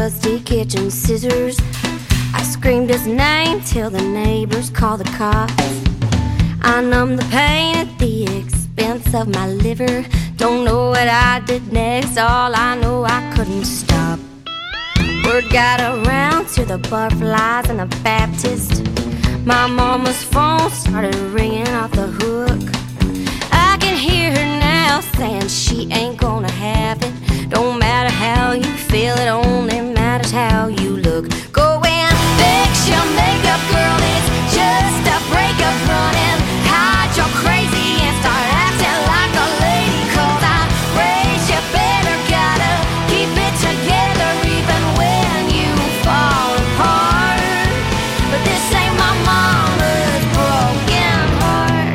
rusty kitchen scissors. I screamed his name till the neighbors called the cops. I numbed the pain at the expense of my liver. Don't know what I did next, all I know I couldn't stop. Word got around to the butterflies and the Baptist. My mama's phone started ringing off the hook. I can hear her now saying she ain't gonna have it. Don't matter how you feel, it only matters how you look. Go and fix your makeup, girl, it's just a breakup. Running, hide your crazy and start acting like a lady. Cause I raised you better, gotta keep it together even when you fall apart. But this ain't my mama's broken heart.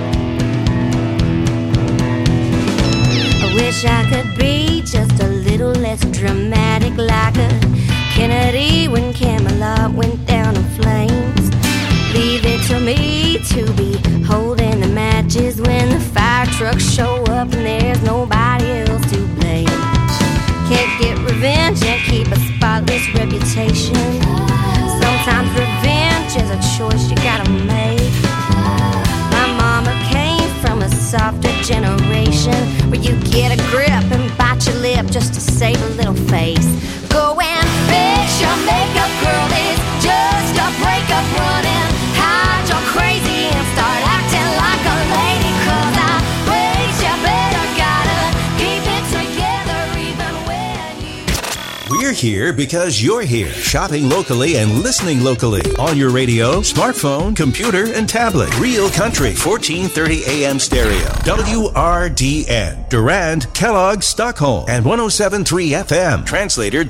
I wish I could be just a little less dramatic, like a Kennedy when Camelot went down in flames. Leave it to me to be holding the matches when the fire trucks show up and there's nobody else to blame. Can't get revenge and keep a spotless reputation. Sometimes revenge is a choice you gotta make. My mama came from a softer generation where you get a grip and bite your lip just to save a little face. Go and fix your makeup, girl, it's just a breakup. Running, hide your crazy and start acting like a lady. Cause I raised you better, gotta keep it together even when you... We're here because you're here. Shopping locally and listening locally. On your radio, smartphone, computer, and tablet. Real Country, 1430 AM stereo. WRDN. Durand, Kellogg, Stockholm. And 107.3 FM. Translator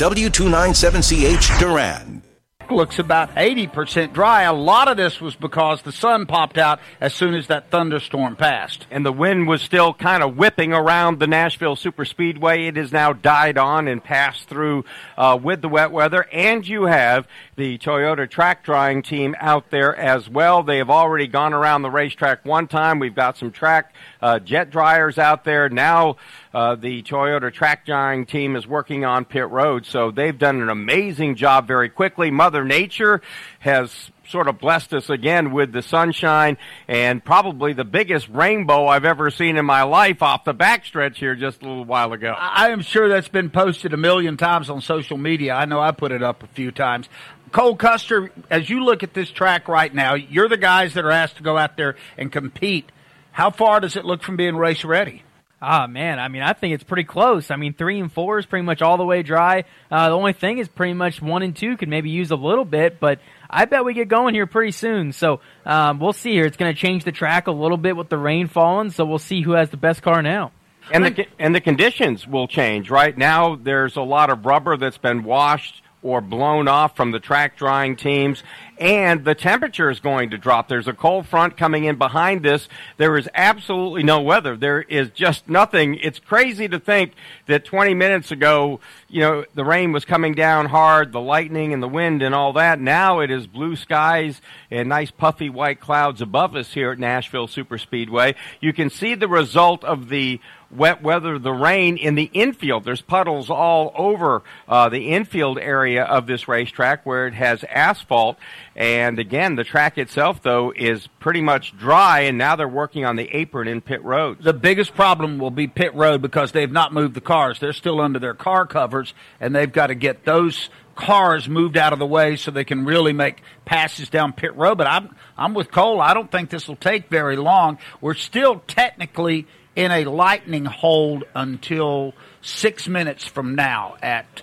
W297CH, Durand. Looks about 80% dry. A lot of this was because the sun popped out as soon as that thunderstorm passed. And the wind was still kind of whipping around the Nashville Superspeedway. It has now died on and passed through with the wet weather. And you have the Toyota track drying team out there as well. They have already gone around the racetrack one time. We've got some track jet dryers out there. Now the Toyota track drying team is working on pit road. So they've done an amazing job very quickly. Mother Nature has sort of blessed us again with the sunshine and probably the biggest rainbow I've ever seen in my life off the backstretch here just a little while ago. I am sure that's been posted a million times on social media. I know I put it up a few times. Cole Custer, as you look at this track right now, you're the guys that are asked to go out there and compete. How far does it look from being race ready? Ah, man, I mean, I think it's pretty close. I mean, 3 and 4 is pretty much all the way dry. The only thing is pretty much 1 and 2 could maybe use a little bit, but I bet we get going here pretty soon. So we'll see here. It's going to change the track a little bit with the rain falling, so we'll see who has the best car now. And the conditions will change. Right now, there's a lot of rubber that's been washed or blown off from the track drying teams, and the temperature is going to drop. There's a cold front coming in behind this. There is absolutely no weather. There is just nothing. It's crazy to think that 20 minutes ago, you know, the rain was coming down hard, the lightning and the wind and all that. Now it is blue skies and nice puffy white clouds above us here at Nashville Superspeedway. You can see the result of the wet weather, the rain in the infield. There's puddles all over the infield area of this racetrack where it has asphalt. And again, the track itself, though, is pretty much dry, and now they're working on the apron in pit road. The biggest problem will be pit road because they've not moved the cars. They're still under their car covers, and they've got to get those cars moved out of the way so they can really make passes down pit road. But I'm with Cole. I don't think this will take very long. We're still technically in a lightning hold until 6 minutes from now at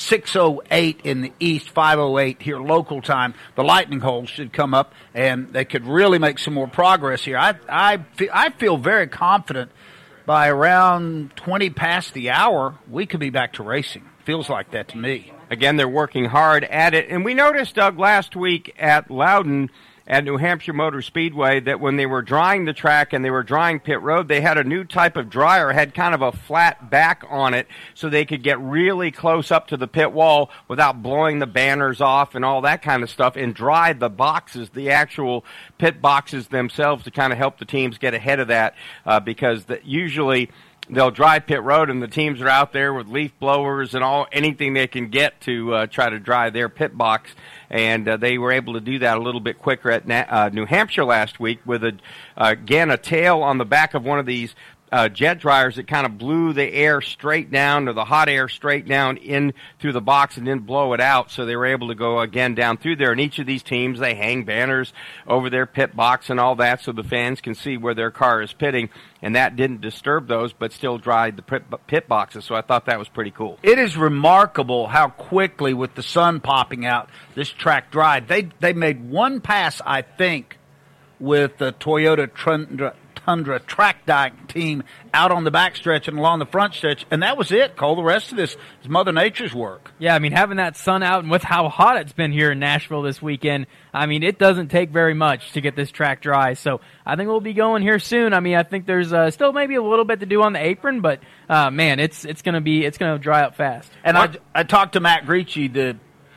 6:08 in the east, 5:08 here local time. The lightning hold should come up, and they could really make some more progress here. I feel very confident by around 20 past the hour, we could be back to racing. Feels like that to me. Again, they're working hard at it. And we noticed, Doug, last week at Loudon, at New Hampshire Motor Speedway, that when they were drying the track and they were drying pit road, they had a new type of dryer, had kind of a flat back on it, so they could get really close up to the pit wall without blowing the banners off and all that kind of stuff, and dry the boxes, the actual pit boxes themselves, to kind of help the teams get ahead of that, because usually they'll dry pit road, and the teams are out there with leaf blowers and anything they can get to try to dry their pit box. And they were able to do that a little bit quicker at New Hampshire last week with, again, a tail on the back of one of these jet dryers that kind of blew the air straight down, or the hot air straight down in through the box and then blow it out. So they were able to go again down through there. And each of these teams, they hang banners over their pit box and all that so the fans can see where their car is pitting. And that didn't disturb those, but still dried the pit boxes. So I thought that was pretty cool. It is remarkable how quickly, with the sun popping out, this track dried. They made one pass, I think, with the Toyota Tundra track dyke team out on the back stretch and along the front stretch, and that was it, Cole. The rest of this is Mother Nature's work. Yeah, I mean, having that sun out and with how hot it's been here in Nashville this weekend, I mean, it doesn't take very much to get this track dry. So I think we'll be going here soon. I mean, I think there's still maybe a little bit to do on the apron, but man, it's gonna dry up fast. And I talked to Matt Gricci, the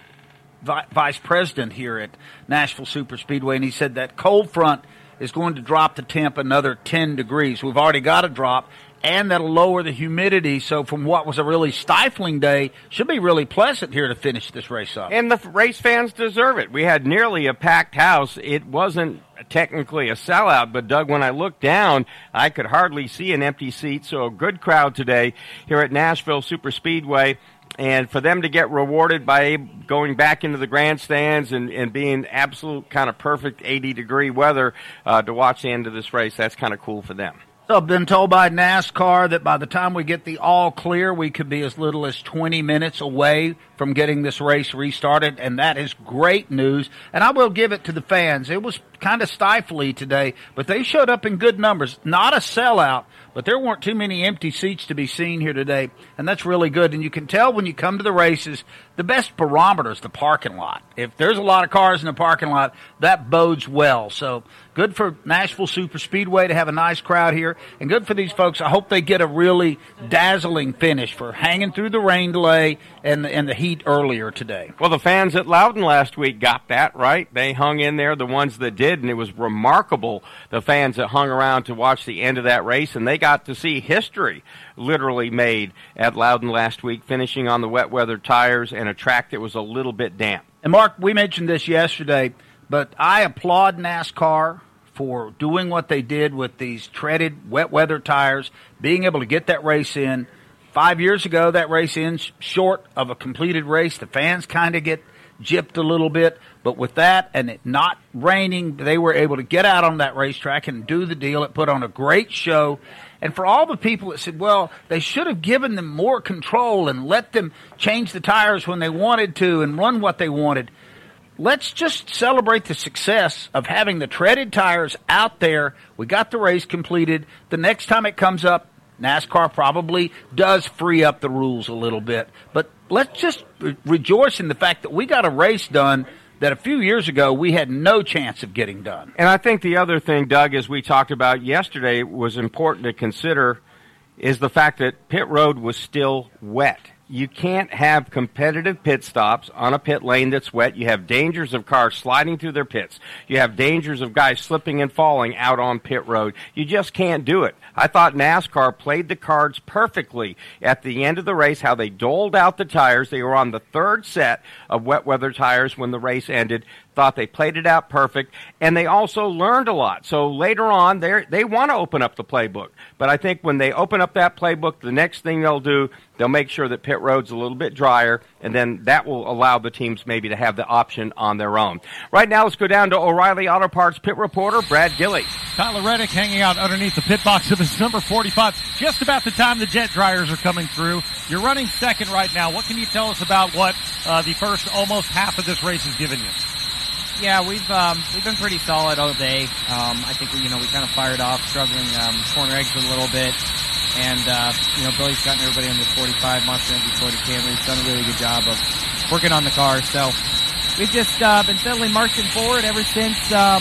vice president here at Nashville Super Speedway, and he said that cold front is going to drop the temp another 10 degrees. We've already got a drop, and that'll lower the humidity. So from what was a really stifling day, should be really pleasant here to finish this race up. And the race fans deserve it. We had nearly a packed house. It wasn't technically a sellout, but Doug, when I looked down, I could hardly see an empty seat. So a good crowd today here at Nashville Super Speedway. And for them to get rewarded by going back into the grandstands and being absolute kind of perfect 80-degree weather to watch the end of this race, that's kind of cool for them. So I've been told by NASCAR that by the time we get the all clear, we could be as little as 20 minutes away from getting this race restarted, and that is great news. And I will give it to the fans. It was kind of stifling today, but they showed up in good numbers. Not a sellout, but there weren't too many empty seats to be seen here today, and that's really good. And you can tell when you come to the races, the best barometer is the parking lot. If there's a lot of cars in the parking lot, that bodes well. So good for Nashville Super Speedway to have a nice crowd here, and good for these folks. I hope they get a really dazzling finish for hanging through the rain delay and the heat earlier today. Well, the fans at Loudon last week got that, right? They hung in there, the ones that did, and it was remarkable, the fans that hung around to watch the end of that race, and they got to see history literally made at Loudon last week, finishing on the wet weather tires and a track that was a little bit damp. And Mark, we mentioned this yesterday, but I applaud NASCAR for doing what they did with these treaded wet weather tires, being able to get that race in. 5 years ago, that race ends short of a completed race. The fans kind of get gypped a little bit, but with that and it not raining, they were able to get out on that racetrack and do the deal. It put on a great show. And for all the people that said, well, they should have given them more control and let them change the tires when they wanted to and run what they wanted, let's just celebrate the success of having the treaded tires out there. We got the race completed. The next time it comes up, NASCAR probably does free up the rules a little bit. But let's just rejoice in the fact that we got a race done that a few years ago we had no chance of getting done. And I think the other thing, Doug, as we talked about yesterday, was important to consider is the fact that pit road was still wet. You can't have competitive pit stops on a pit lane that's wet. You have dangers of cars sliding through their pits. You have dangers of guys slipping and falling out on pit road. You just can't do it. I thought NASCAR played the cards perfectly at the end of the race, how they doled out the tires. They were on the third set of wet weather tires when the race ended. Thought they played it out perfect, and they also learned a lot. So later on, they want to open up the playbook. But I think when they open up that playbook, the next thing they'll do, they'll make sure that pit road's a little bit drier, and then that will allow the teams maybe to have the option on their own. Right now, let's go down to O'Reilly Auto Parts pit reporter Brad Gilly. Tyler Reddick hanging out underneath the pit box of his number 45. Just about the time the jet dryers are coming through. You're running second right now. What can you tell us about what the first almost half of this race has given you? Yeah, we've been pretty solid all day. I think we kind of fired off, struggling corner exit a little bit, and Billy's gotten everybody on the 45 Monster Energy Toyota Camry. He's done a really good job of working on the car. So we've just been steadily marching forward ever since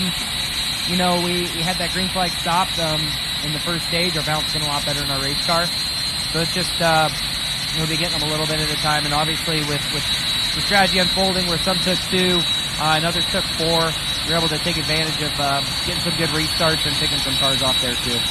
we had that green flag stopped in the first stage. Our balance has been a lot better in our race car. So it's just we'll be getting them a little bit at a time, and obviously with the strategy unfolding where some took 2. And others took 4. You're able to take advantage of getting some good restarts and picking some cars off there, too.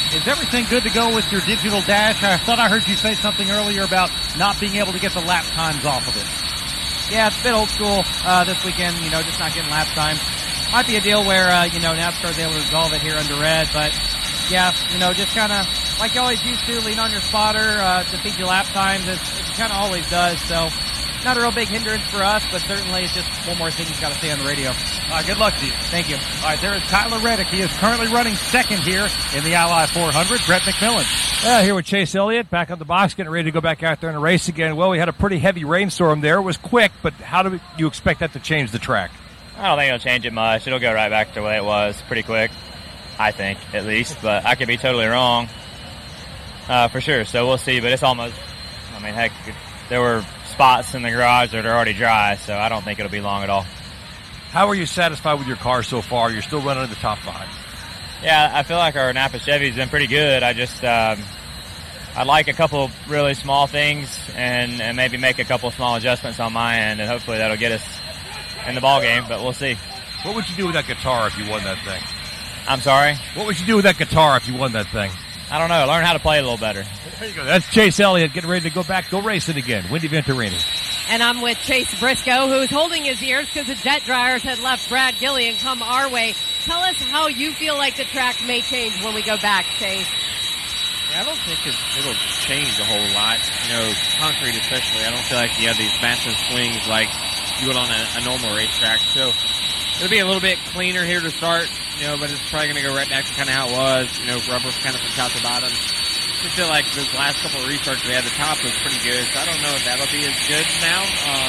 Is everything good to go with your digital dash? I thought I heard you say something earlier about not being able to get the lap times off of it. Yeah, it's a bit old school this weekend, just not getting lap times. Might be a deal where, NASCAR's able to resolve it here under red, but yeah, just kind of like you always used to, lean on your spotter to feed you lap times. It kind of always does, so not a real big hindrance for us, but certainly it's just one more thing he's got to say on the radio. All right, good luck to you. Thank you. All right, there is Tyler Reddick. He is currently running second here in the Ally 400. Brett McMillan. Here with Chase Elliott, back on the box, getting ready to go back out there in a race again. Well, we had a pretty heavy rainstorm there. It was quick, but how do you expect that to change the track? I don't think it'll change it much. It'll go right back to the way it was pretty quick, I think, at least. But I could be totally wrong, for sure. So we'll see. But it's almost, heck, there were spots in the garage that are already dry, so I don't think it'll be long at all. How are you satisfied with your car so far? You're still running in the top 5. Yeah, I feel like our Napa Chevy's been pretty good. I just, I'd like a couple really small things and maybe make a couple small adjustments on my end, and hopefully that'll get us in the ball game, but we'll see. What would you do with that guitar if you won that thing? I'm sorry? What would you do with that guitar if you won that thing? I don't know. Learn how to play a little better. There you go. That's Chase Elliott getting ready to go racing again. Wendy Venturini. And I'm with Chase Briscoe, who's holding his ears because the jet dryers had left Brad Gilly and come our way. Tell us how you feel like the track may change when we go back, Chase. Yeah, I don't think it'll change a whole lot. Concrete especially. I don't feel like you have these massive swings like you would on a normal racetrack. So it'll be a little bit cleaner here to start, but it's probably going to go right back to kind of how it was. Rubber kind of from top to bottom. I feel like the last couple of restarts we had, the top was pretty good, so I don't know if that'll be as good now.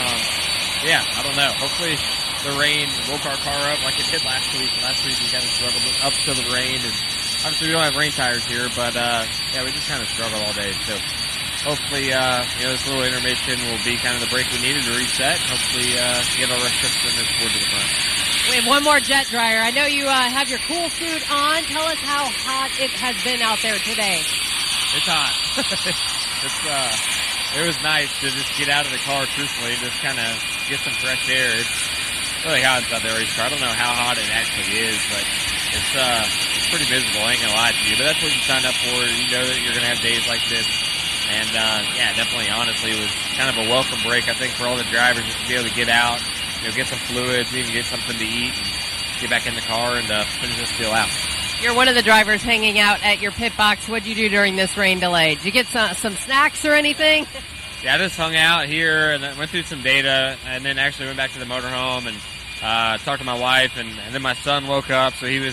I don't know. Hopefully the rain woke our car up like it did last week. Last week we kind of struggled up to the rain, and obviously we don't have rain tires here, but we just kind of struggled all day. So hopefully, this little intermission will be kind of the break we needed to reset. Hopefully, get our rest and then forward to the front. We have one more jet dryer. I know you have your cool suit on. Tell us how hot it has been out there today. It's hot. It was nice to just get out of the car, truthfully, and just kind of get some fresh air. It's really hot inside the race car. I don't know how hot it actually is, but it's pretty miserable. I ain't gonna lie to you, but that's what you signed up for. You know that you're gonna have days like this. And, definitely, honestly, it was kind of a welcome break, I think, for all the drivers just to be able to get out, get some fluids, maybe get something to eat, and get back in the car and finish this deal out. You're one of the drivers hanging out at your pit box. What'd you do during this rain delay? Did you get some snacks or anything? Yeah, I just hung out here and went through some data, and then actually went back to the motorhome and talked to my wife, and then my son woke up, so he was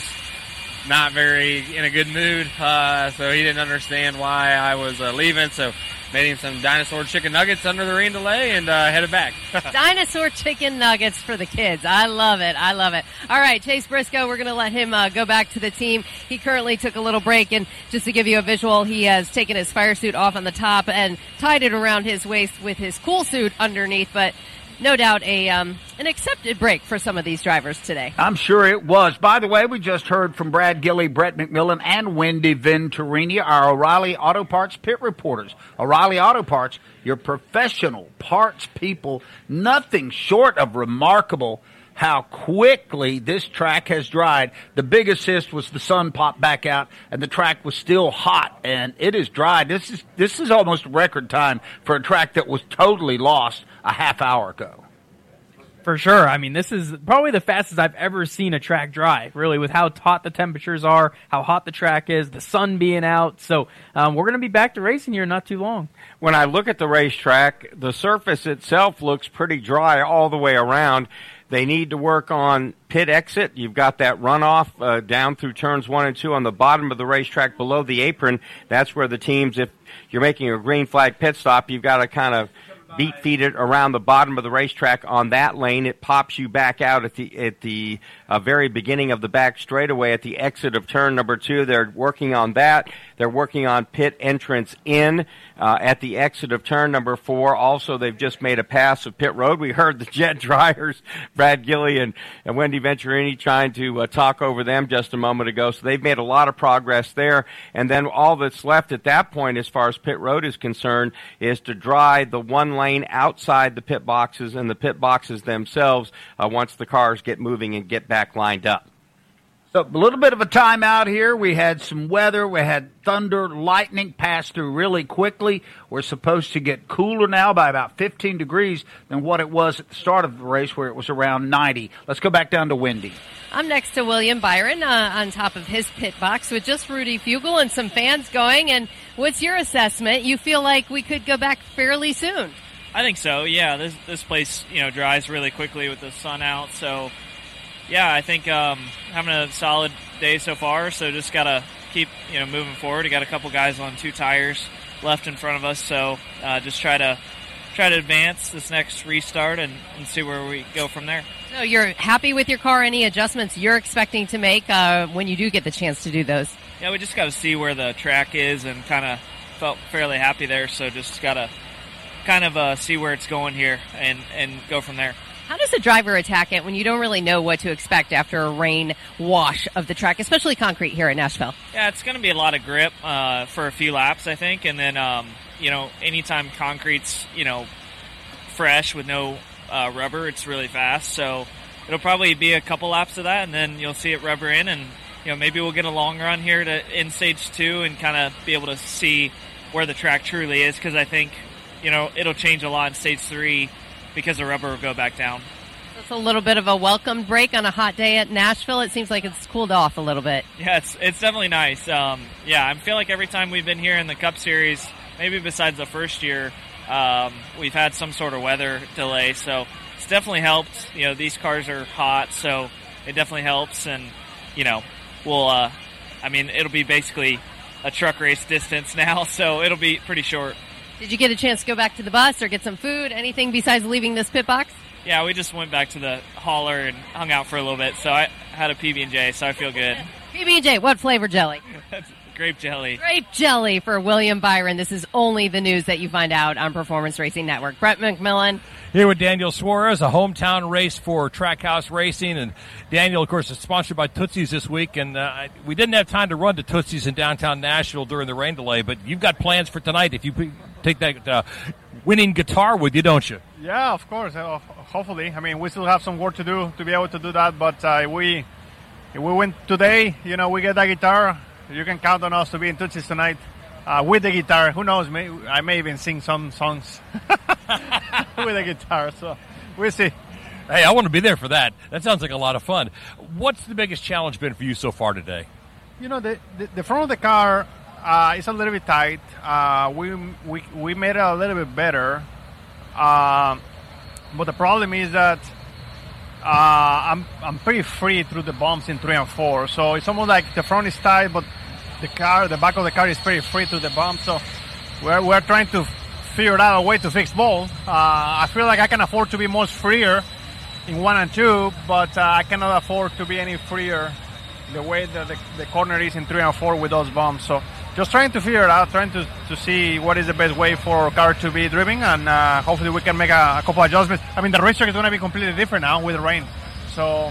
not very in a good mood, so he didn't understand why I was leaving, so made him some dinosaur chicken nuggets under the rain delay and headed back. Dinosaur chicken nuggets for the kids. I love it. I love it. All right, Chase Briscoe, we're going to let him go back to the team. He currently took a little break, and just to give you a visual, he has taken his fire suit off on the top and tied it around his waist with his cool suit underneath, but no doubt an accepted break for some of these drivers today. I'm sure it was. By the way, we just heard from Brad Gilly, Brett McMillan, and Wendy Venturini, our O'Reilly Auto Parts pit reporters. O'Reilly Auto Parts, your professional parts people, nothing short of remarkable how quickly this track has dried. The big assist was the sun popped back out, and the track was still hot, and it is dried. This is almost record time for a track that was totally lost a half hour ago. For sure. I mean, this is probably the fastest I've ever seen a track dry, really, with how hot the temperatures are, how hot the track is, the sun being out. So we're going to be back to racing here not too long. When I look at the racetrack, the surface itself looks pretty dry all the way around. They need to work on pit exit. You've got that runoff down through turns 1 and 2 on the bottom of the racetrack below the apron. That's where the teams, if you're making a green flag pit stop, you've got to kind of feed it around the bottom of the racetrack on that lane. It pops you back out at the very beginning of the back straightaway at the exit of turn number 2. They're working on that. They're working on pit entrance in at the exit of turn number 4. Also, they've just made a pass of pit road. We heard the jet dryers, Brad Gilly and Wendy Venturini, trying to talk over them just a moment ago. So they've made a lot of progress there. And then all that's left at that point, as far as pit road is concerned, is to dry the one lane outside the pit boxes and the pit boxes themselves once the cars get moving and get back lined up. So a little bit of a timeout here. We had some weather. We had thunder, lightning pass through really quickly. We're supposed to get cooler now by about 15 degrees than what it was at the start of the race where it was around 90. Let's go back down to Wendy. I'm next to William Byron on top of his pit box with just Rudy Fugle and some fans going. And what's your assessment? You feel like we could go back fairly soon? I think so, yeah. This place, dries really quickly with the sun out, so... Yeah, I think having a solid day so far, so just got to keep, moving forward. We got a couple guys on 2 tires left in front of us, so just try to advance this next restart and see where we go from there. So you're happy with your car? Any adjustments you're expecting to make when you do get the chance to do those? Yeah, we just got to see where the track is and kind of felt fairly happy there, so just got to kind of see where it's going here and go from there. How does a driver attack it when you don't really know what to expect after a rain wash of the track, especially concrete here at Nashville? Yeah, it's going to be a lot of grip for a few laps, I think. And then, anytime concrete's, fresh with no rubber, it's really fast. So it'll probably be a couple laps of that, and then you'll see it rubber in. And, maybe we'll get a long run here in stage 2 and kind of be able to see where the track truly is, because I think, it'll change a lot in stage 3. Because the rubber will go back down. It's a little bit of a welcome break on a hot day at Nashville. It seems like it's cooled off a little bit. Yeah, it's definitely nice. I feel like every time we've been here in the Cup Series, maybe besides the first year, we've had some sort of weather delay. So it's definitely helped. These cars are hot, so it definitely helps. And, it'll be basically a truck race distance now, so it'll be pretty short. Did you get a chance to go back to the bus or get some food, anything besides leaving this pit box? Yeah, we just went back to the hauler and hung out for a little bit, so I had a PB&J, so I feel good. PB&J, what flavor jelly? Grape jelly. Grape jelly for William Byron. This is only the news that you find out on Performance Racing Network. Brett McMillan. Here with Daniel Suarez, a hometown race for Trackhouse Racing. And Daniel, of course, is sponsored by Tootsie's this week. And we didn't have time to run to Tootsie's in downtown Nashville during the rain delay, but you've got plans for tonight if you take that winning guitar with you, don't you? Yeah, of course. Hopefully. We still have some work to do to be able to do that. But if we win today, we get that guitar. You can count on us to be in Tootsie's tonight with the guitar. Who knows? I may even sing some songs with the guitar. So we'll see. Hey, I want to be there for that. That sounds like a lot of fun. What's the biggest challenge been for you so far today? The front of the car is a little bit tight. We made it a little bit better. But the problem is that I'm pretty free through the bumps in 3 and 4. So it's almost like the front is tight, but the back of the car is pretty free through the bumps. So we're trying to figure out a way to fix both. I feel like I can afford to be much freer in 1 and 2, but I cannot afford to be any freer the way that the corner is in 3 and 4 with those bumps. So just trying to figure it out, trying to see what is the best way for our car to be driven, and hopefully we can make a couple adjustments. The racetrack is going to be completely different now with the rain. So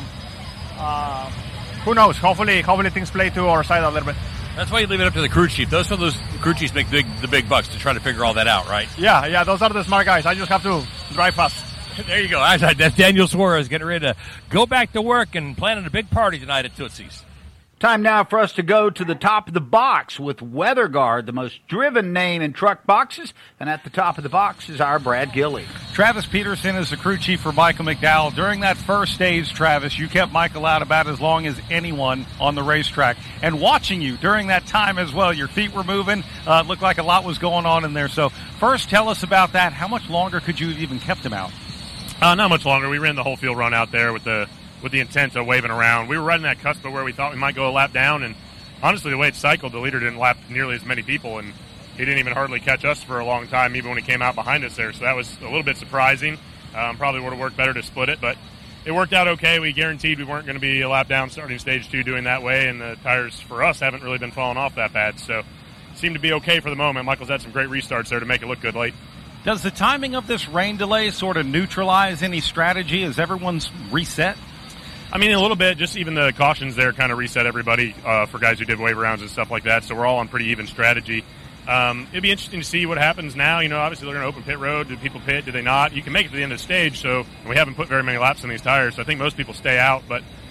who knows? Hopefully things play to our side a little bit. That's why you leave it up to the crew chief. Those crew chiefs make the big bucks to try to figure all that out, right? Yeah, those are the smart guys. I just have to drive fast. There you go. That's Daniel Suarez getting ready to go back to work and planning a big party tonight at Tootsie's. Time now for us to go to the top of the box with Weather Guard, the most driven name in truck boxes. And at the top of the box is our Brad Gilley. Travis Peterson is the crew chief for Michael McDowell. During that first stage, Travis, you kept Michael out about as long as anyone on the racetrack. And watching you during that time as well, your feet were moving. It looked like a lot was going on in there. So first, tell us about that. How much longer could you have even kept him out? Not much longer. We ran the whole field run out there with the intent of waving around. We were right in that cusp of where we thought we might go a lap down, and honestly, the way it cycled, the leader didn't lap nearly as many people, and he didn't even hardly catch us for a long time, even when he came out behind us there. So that was a little bit surprising. Probably would have worked better to split it, but it worked out okay. We guaranteed we weren't going to be a lap down starting stage 2 doing that way, and the tires for us haven't really been falling off that bad. So it seemed to be okay for the moment. Michael's had some great restarts there to make it look good late. Does the timing of this rain delay sort of neutralize any strategy? Is everyone's reset? A little bit. Just even the cautions there kind of reset everybody for guys who did wave rounds and stuff like that. So we're all on pretty even strategy. It'd be interesting to see what happens now. Obviously they're going to open pit road. Do people pit? Do they not? You can make it to the end of the stage. So we haven't put very many laps on these tires. So I think most people stay out. But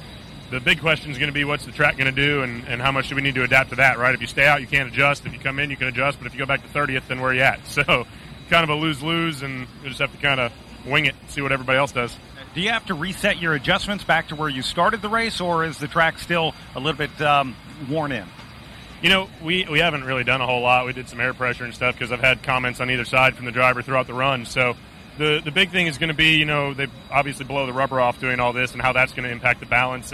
the big question is going to be what's the track going to do and how much do we need to adapt to that, right? If you stay out, you can't adjust. If you come in, you can adjust. But if you go back to 30th, then where are you at? So kind of a lose-lose, and you just have to kind of wing it, see what everybody else does. Do you have to reset your adjustments back to where you started the race, or is the track still a little bit worn in? You know, we haven't really done a whole lot. We did some air pressure and stuff because I've had comments on either side from the driver throughout the run. So the big thing is going to be, you know, they obviously blow the rubber off doing all this and how that's going to impact the balance.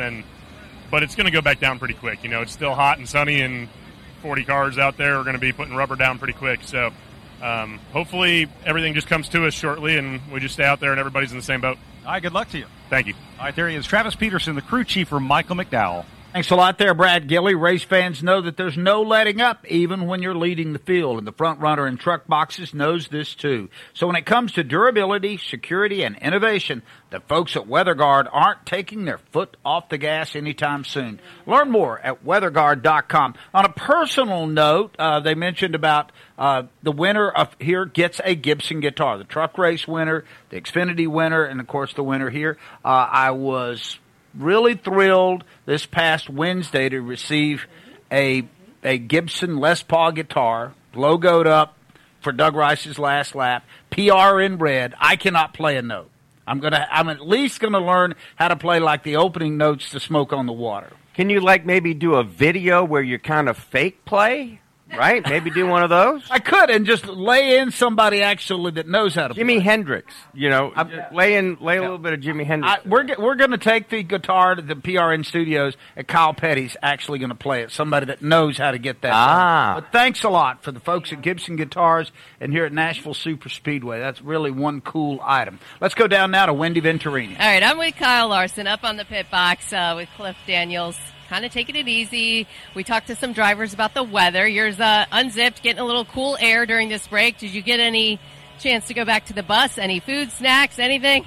But it's going to go back down pretty quick. You know, it's still hot and sunny, and 40 cars out there are going to be putting rubber down pretty quick. So hopefully everything just comes to us shortly and we just stay out there and everybody's in the same boat. All right, good luck to you. Thank you. All right, there he is, Travis Peterson, the crew chief for Michael McDowell. Thanks a lot there, Brad Gilly. Race fans know that there's no letting up even when you're leading the field, and the front runner in truck boxes knows this too. So when it comes to durability, security, and innovation, the folks at WeatherGuard aren't taking their foot off the gas anytime soon. Learn more at weatherguard.com. On a personal note, they mentioned about the winner of here gets a Gibson guitar. The truck race winner, the Xfinity winner, and of course the winner here. I was really thrilled this past Wednesday to receive a Gibson Les Paul guitar, logoed up for Doug Rice's last lap, PR in red. I cannot play a note. I'm at least gonna learn how to play like the opening notes to Smoke on the Water. Can you maybe do a video where you kind of fake play? Right? Maybe do one of those? I could, and just lay in somebody actually that knows how to play. Jimi Hendrix. You know, lay a little bit of Jimi Hendrix. We're going to take the guitar to the PRN studios, and Kyle Petty's actually going to play it. Somebody that knows how to get that done. But thanks a lot for the folks at Gibson Guitars and here at Nashville Super Speedway. That's really one cool item. Let's go down now to Wendy Venturini. All right, I'm with Kyle Larson up on the pit box with Cliff Daniels. Kind of taking it easy. We talked to some drivers about the weather. Yours unzipped, getting a little cool air during this break. Did you get any chance to go back to the bus? Any food, snacks, anything?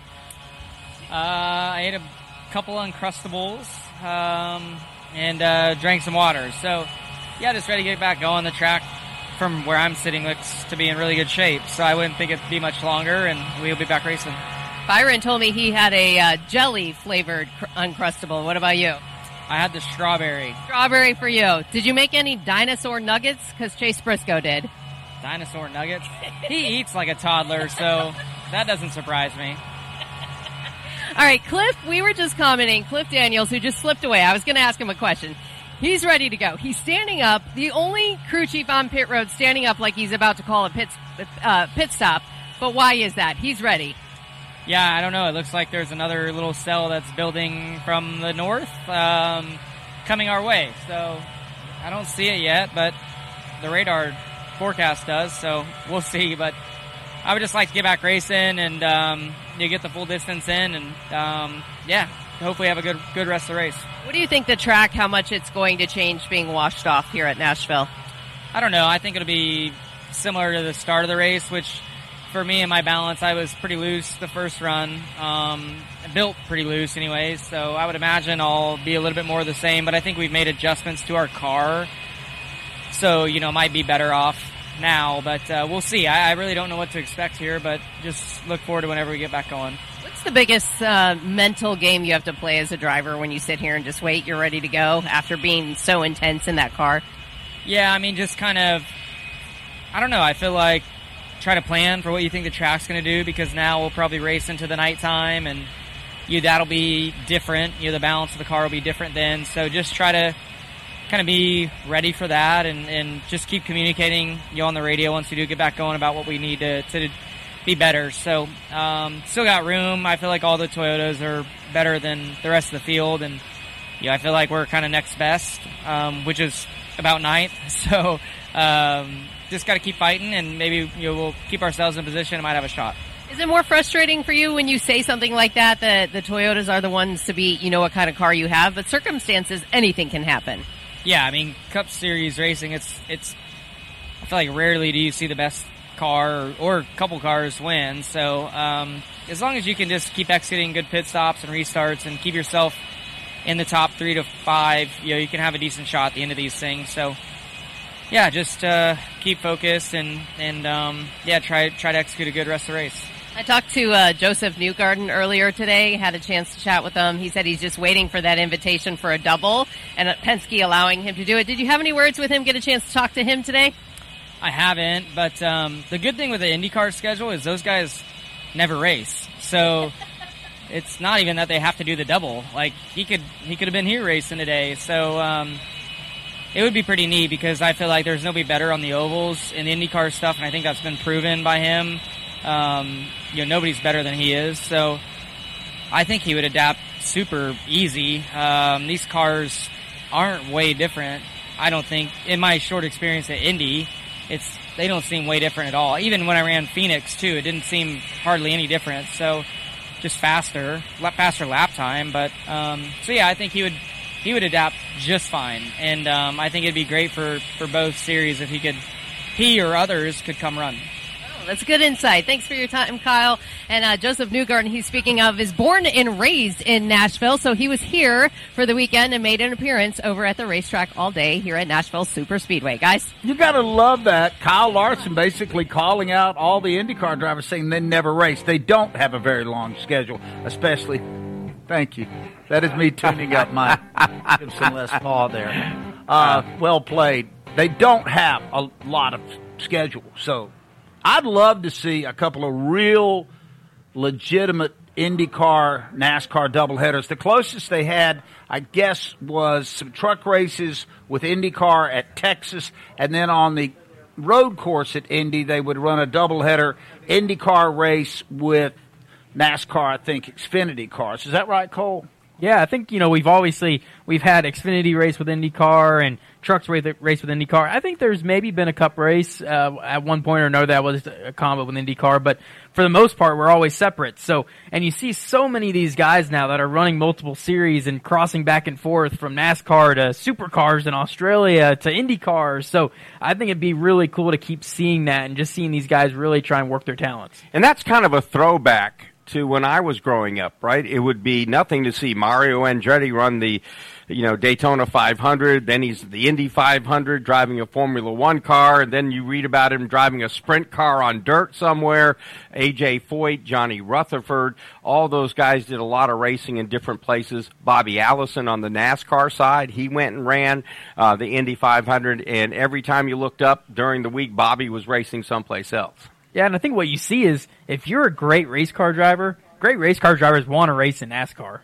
I ate a couple Uncrustables and drank some water. So, yeah, just ready to get back going. The track from where I'm sitting looks to be in really good shape. So I wouldn't think it'd be much longer, and we'll be back racing. Byron told me he had a jelly-flavored Uncrustable. What about you? I had the strawberry. Strawberry for you. Did you make any dinosaur nuggets? Because Chase Briscoe did. Dinosaur nuggets? He eats like a toddler, so that doesn't surprise me. All right, Cliff, we were just commenting. Cliff Daniels, who just slipped away. I was going to ask him a question. He's ready to go. He's standing up. The only crew chief on pit road standing up like he's about to call a pit stop. But why is that? He's ready. Yeah, I don't know. It looks like there's another little cell that's building from the north coming our way. So I don't see it yet, but the radar forecast does, so we'll see. But I would just like to get back racing and you get the full distance in and, yeah, hopefully have a good rest of the race. What do you think the track, how much it's going to change being washed off here at Nashville? I don't know. I think it'll be similar to the start of the race, which for me and my balance, I was pretty loose the first run, built pretty loose anyways, so I would imagine I'll be a little bit more of the same, but I think we've made adjustments to our car, so, you know, might be better off now, but we'll see. I really don't know what to expect here, but just look forward to whenever we get back going. What's the biggest mental game you have to play as a driver when you sit here and just wait, you're ready to go after being so intense in that car? Yeah, I mean, just kind of, I don't know, I feel like try to plan for what you think the track's going to do, because now we'll probably race into the nighttime and that'll be different. The balance of the car will be different then. So just try to kind of be ready for that and just keep communicating on the radio once we do get back going about what we need to be better. So still got room. I feel like all the Toyotas are better than the rest of the field, and I feel like we're kind of next best, which is about ninth. So just got to keep fighting, and maybe we'll keep ourselves in position and might have a shot. Is it more frustrating for you when you say something like that the Toyotas are the ones to beat, what kind of car you have, but circumstances, anything can happen? Yeah, I mean, Cup Series racing, it's. I feel like rarely do you see the best car or a couple cars win. So as long as you can just keep executing good pit stops and restarts and keep yourself in the top 3 to 5, you can have a decent shot at the end of these things. So yeah, just keep focused and try to execute a good rest of the race. I talked to Joseph Newgarden earlier today, had a chance to chat with him. He said he's just waiting for that invitation for a double, and Penske allowing him to do it. Did you have any words with him, get a chance to talk to him today? I haven't, but the good thing with the IndyCar schedule is those guys never race. So it's not even that they have to do the double. Like, he could have been here racing today. So it would be pretty neat because I feel like there's nobody better on the ovals in the IndyCar stuff, and I think that's been proven by him. Nobody's better than he is, so I think he would adapt super easy. These cars aren't way different. I don't think, in my short experience at Indy, they don't seem way different at all. Even when I ran Phoenix too, it didn't seem hardly any different. So just faster lap time. But so yeah, I think he would adapt just fine, and I think it'd be great for both series if he or others could come run. That's good insight. Thanks for your time, Kyle. And Joseph Newgarden, he's speaking of, is born and raised in Nashville, so he was here for the weekend and made an appearance over at the racetrack all day here at Nashville Super Speedway. Guys? You got to love that. Kyle Larson basically calling out all the IndyCar drivers saying they never race. They don't have a very long schedule, especially... Thank you. That is me tuning up my Gibson Les Paul there. Well played. They don't have a lot of schedule, so... I'd love to see a couple of real legitimate IndyCar, NASCAR doubleheaders. The closest they had, I guess, was some truck races with IndyCar at Texas, and then on the road course at Indy, they would run a doubleheader IndyCar race with NASCAR, I think, Xfinity cars. Is that right, Cole? Yeah, I think, we've had Xfinity race with IndyCar and trucks race with IndyCar. I think there's maybe been a cup race at one point or another that was a combo with IndyCar, but for the most part, we're always separate. So, and you see so many of these guys now that are running multiple series and crossing back and forth from NASCAR to supercars in Australia to IndyCars. So I think it'd be really cool to keep seeing that and just seeing these guys really try and work their talents. And that's kind of a throwback to when I was growing up, right? It would be nothing to see Mario Andretti run the, Daytona 500, then he's the Indy 500 driving a Formula One car, and then you read about him driving a sprint car on dirt somewhere. A.J. Foyt, Johnny Rutherford, all those guys did a lot of racing in different places. Bobby Allison on the NASCAR side, he went and ran the Indy 500, and every time you looked up during the week, Bobby was racing someplace else. Yeah, and I think what you see is if you're a great race car driver, great race car drivers want to race in NASCAR.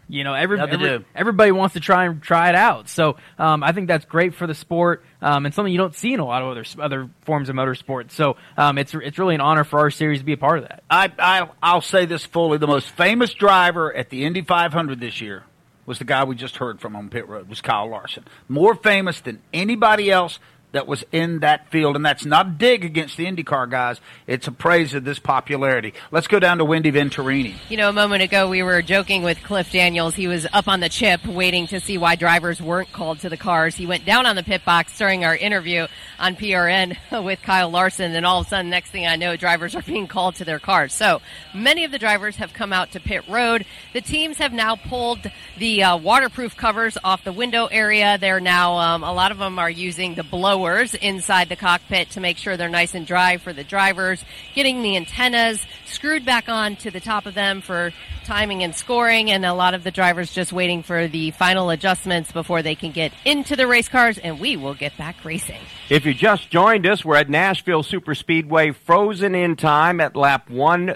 Everybody wants to try it out. So I think that's great for the sport and something you don't see in a lot of other forms of motorsport. So it's really an honor for our series to be a part of that. I'll say this fully. The most famous driver at the Indy 500 this year was the guy we just heard from on pit road, was Kyle Larson. More famous than anybody else that was in that field, and that's not a dig against the IndyCar guys. It's a praise of this popularity. Let's go down to Wendy Venturini. A moment ago we were joking with Cliff Daniels. He was up on the chip waiting to see why drivers weren't called to the cars. He went down on the pit box during our interview on PRN with Kyle Larson, and all of a sudden, next thing I know, drivers are being called to their cars. So many of the drivers have come out to pit road. The teams have now pulled the waterproof covers off the window area. They're now, a lot of them are using the blowers inside the cockpit to make sure they're nice and dry for the drivers, getting the antennas screwed back on to the top of them for timing and scoring, and a lot of the drivers just waiting for the final adjustments before they can get into the race cars, and we will get back racing. If you just joined us, we're at Nashville Super Speedway, frozen in time at lap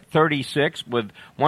136 with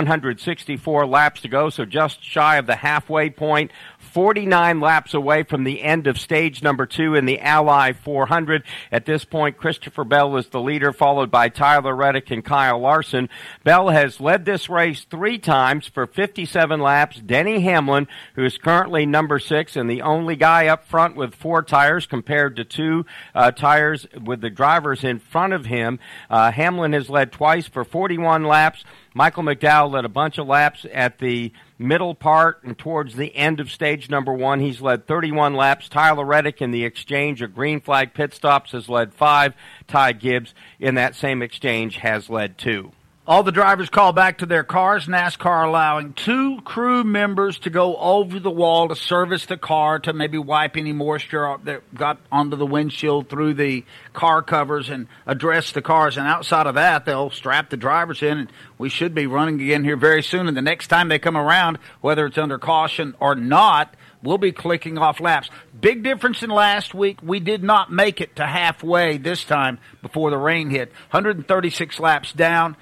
164 laps to go, so just shy of the halfway point. 49 laps away from the end of stage number 2 in the Ally 400. At this point, Christopher Bell is the leader, followed by Tyler Reddick and Kyle Larson. Bell has led this race 3 times for 57 laps. Denny Hamlin, who is currently number 6 and the only guy up front with 4 tires compared to 2 tires with the drivers in front of him. Hamlin has led twice for 41 laps. Michael McDowell led a bunch of laps at the middle part and towards the end of stage number 1. He's led 31 laps. Tyler Reddick in the exchange of green flag pit stops has led 5. Ty Gibbs in that same exchange has led 2. All the drivers call back to their cars. NASCAR allowing 2 crew members to go over the wall to service the car, to maybe wipe any moisture that got onto the windshield through the car covers and address the cars. And outside of that, they'll strap the drivers in, and we should be running again here very soon. And the next time they come around, whether it's under caution or not, we'll be clicking off laps. Big difference in last week. We did not make it to halfway this time before the rain hit. 136 laps down,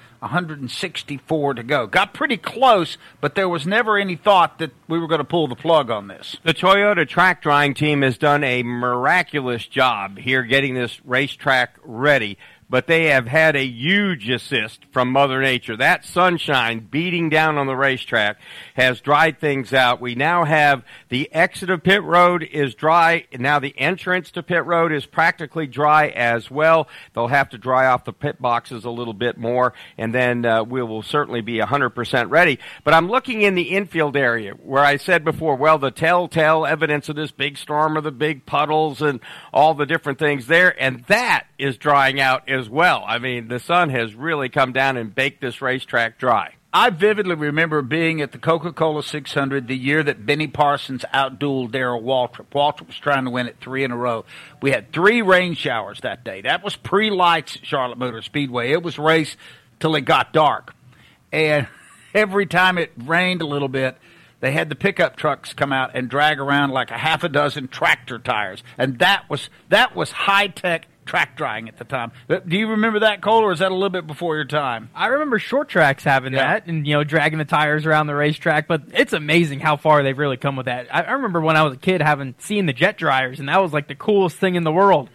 164 to go. Got pretty close, but there was never any thought that we were going to pull the plug on this. The Toyota track drying team has done a miraculous job here getting this racetrack ready. But they have had a huge assist from Mother Nature. That sunshine beating down on the racetrack has dried things out. We now have the exit of pit road is dry. Now the entrance to pit road is practically dry as well. They'll have to dry off the pit boxes a little bit more, and then we will certainly be 100% ready. But I'm looking in the infield area where I said before, well, the telltale evidence of this big storm are the big puddles and all the different things there, and that is drying out as well. I mean, the sun has really come down and baked this racetrack dry. I vividly remember being at the Coca-Cola 600 the year that Benny Parsons outdueled Darrell Waltrip. Waltrip was trying to win it 3 in a row. We had 3 rain showers that day. That was pre-lights at Charlotte Motor Speedway. It was race till it got dark. And every time it rained a little bit, they had the pickup trucks come out and drag around like a half a dozen tractor tires. And that was high-tech track drying at the time. Do you remember that, Cole, or is that a little bit before your time? I remember short tracks having that and, dragging the tires around the racetrack, but it's amazing how far they've really come with that. I remember when I was a kid seeing the jet dryers, and that was like the coolest thing in the world.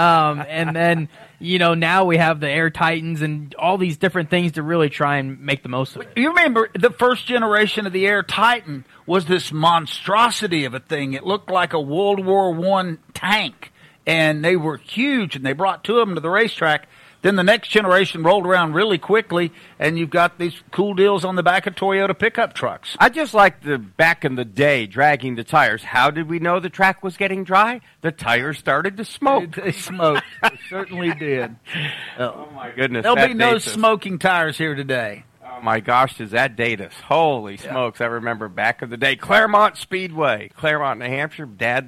And then, now we have the Air Titans and all these different things to really try and make the most of it. You remember the first generation of the Air Titan was this monstrosity of a thing. It looked like a World War I tank. And they were huge, and they brought 2 of them to the racetrack. Then the next generation rolled around really quickly, and you've got these cool deals on the back of Toyota pickup trucks. I just like the back in the day dragging the tires. How did we know the track was getting dry? The tires started to smoke. They smoked. They certainly did. Oh, my goodness. There'll be no smoking tires here today. Oh, my gosh, does that date us? Holy smokes. I remember back in the day. Claremont Speedway, Claremont, New Hampshire.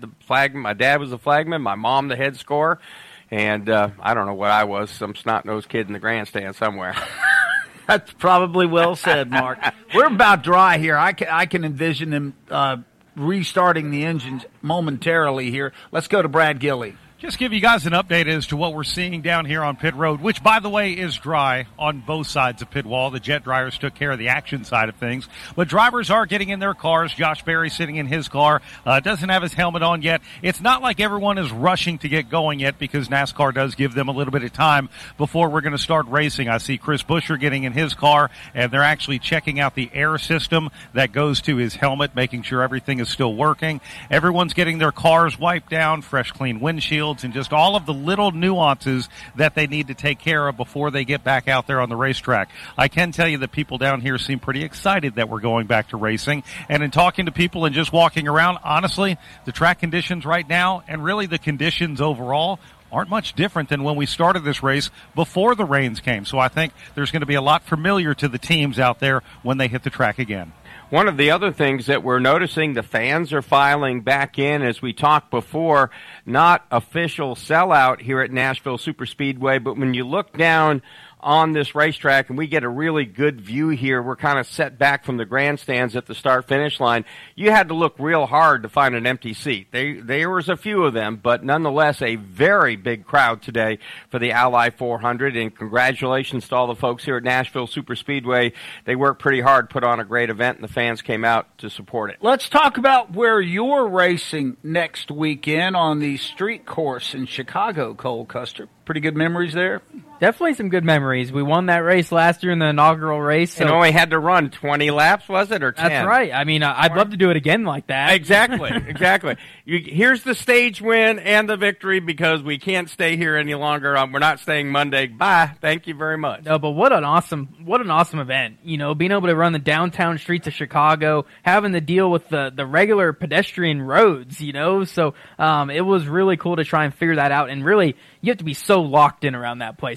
My dad was the flagman, my mom the head scorer, and I don't know what I was, some snot-nosed kid in the grandstand somewhere. That's probably well said, Mark. We're about dry here. I can envision them restarting the engines momentarily here. Let's go to Brad Gilley. Just give you guys an update as to what we're seeing down here on pit road, which, by the way, is dry on both sides of pit wall. The jet dryers took care of the action side of things. But drivers are getting in their cars. Josh Berry sitting in his car, doesn't have his helmet on yet. It's not like everyone is rushing to get going yet because NASCAR does give them a little bit of time before we're going to start racing. I see Chris Buescher getting in his car, and they're actually checking out the air system that goes to his helmet, making sure everything is still working. Everyone's getting their cars wiped down, fresh, clean windshields, and just all of the little nuances that they need to take care of before they get back out there on the racetrack. I can tell you that people down here seem pretty excited that we're going back to racing. And in talking to people and just walking around, honestly, the track conditions right now and really the conditions overall aren't much different than when we started this race before the rains came. So I think there's going to be a lot familiar to the teams out there when they hit the track again. One of the other things that we're noticing, the fans are filing back in, as we talked before, not official sellout here at Nashville Superspeedway, but when you look down on this racetrack, and we get a really good view here. We're kind of set back from the grandstands at the start-finish line. You had to look real hard to find an empty seat. There was a few of them, but nonetheless a very big crowd today for the Ally 400, and congratulations to all the folks here at Nashville Superspeedway. They worked pretty hard, put on a great event, and the fans came out to support it. Let's talk about where you're racing next weekend on the street course in Chicago, Cole Custer. Pretty good memories there? Definitely some good memories. We won that race last year in the inaugural race. So and only had to run 20 laps, was it, or 10? That's right. I mean, I'd love to do it again like that. Exactly, exactly. Here's the stage win and the victory because we can't stay here any longer. We're not staying Monday. Bye. Thank you very much. No, but what an awesome event. You know, being able to run the downtown streets of Chicago, having to deal with the regular pedestrian roads, you know. So it was really cool to try and figure that out. And really, you have to be so locked in around that place.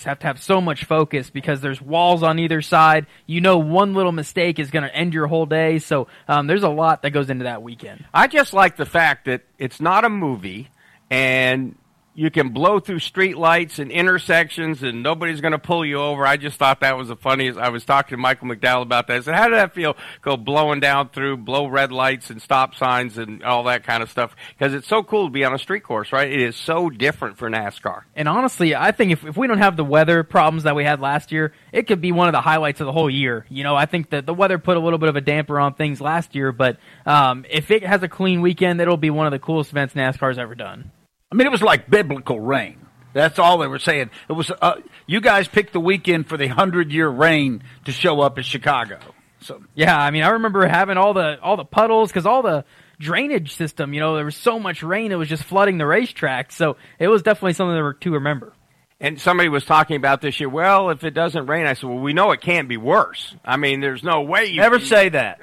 have to have so much focus because there's walls on either side. You know, one little mistake is going to end your whole day. So there's a lot that goes into that weekend. I just like the fact that it's not a movie and you can blow through street lights and intersections and nobody's going to pull you over. I just thought that was the funniest. I was talking to Michael McDowell about that. I said, how did that feel? Go blowing down through, blow red lights and stop signs and all that kind of stuff. Because it's so cool to be on a street course, right? It is so different for NASCAR. And honestly, I think if we don't have the weather problems that we had last year, it could be one of the highlights of the whole year. You know, I think that the weather put a little bit of a damper on things last year, but if it has a clean weekend, it'll be one of the coolest events NASCAR's ever done. I mean, it was like biblical rain. That's all they were saying. It was you guys picked the weekend for the 100-year rain to show up in Chicago. So yeah, I mean, I remember having all the puddles because all the drainage system, you know, there was so much rain it was just flooding the racetrack. So it was definitely something to remember. And somebody was talking about this year. Well, if it doesn't rain, I said, well, we know it can't be worse. I mean, there's no way you never say that.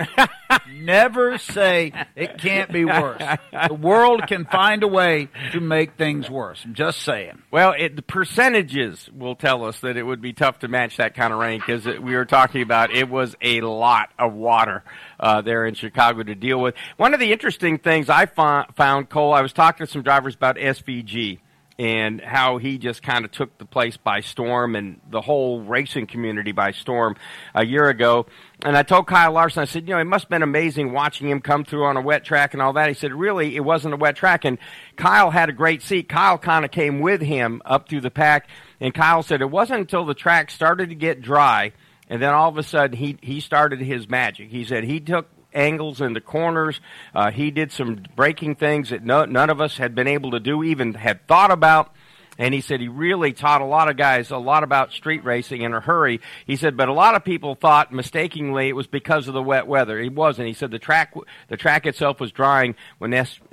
Never say it can't be worse. The world can find a way to make things worse. I'm just saying. Well, the percentages will tell us that it would be tough to match that kind of rain because we were talking about it was a lot of water there in Chicago to deal with. One of the interesting things I found, Cole, I was talking to some drivers about SVG. And how he just kind of took the place by storm and the whole racing community by storm a year ago. And I told Kyle Larson, I said, you know, it must have been amazing watching him come through on a wet track and all that. He said, really, it wasn't a wet track. And Kyle had a great seat. Kyle kind of came with him up through the pack. And Kyle said it wasn't until the track started to get dry and then all of a sudden he started his magic. He said he took angles in the corners. He did some braking things that none of us had been able to do, even had thought about. And he said he really taught a lot of guys a lot about street racing in a hurry. He said, but a lot of people thought mistakenly it was because of the wet weather. It wasn't. He said the track itself was drying when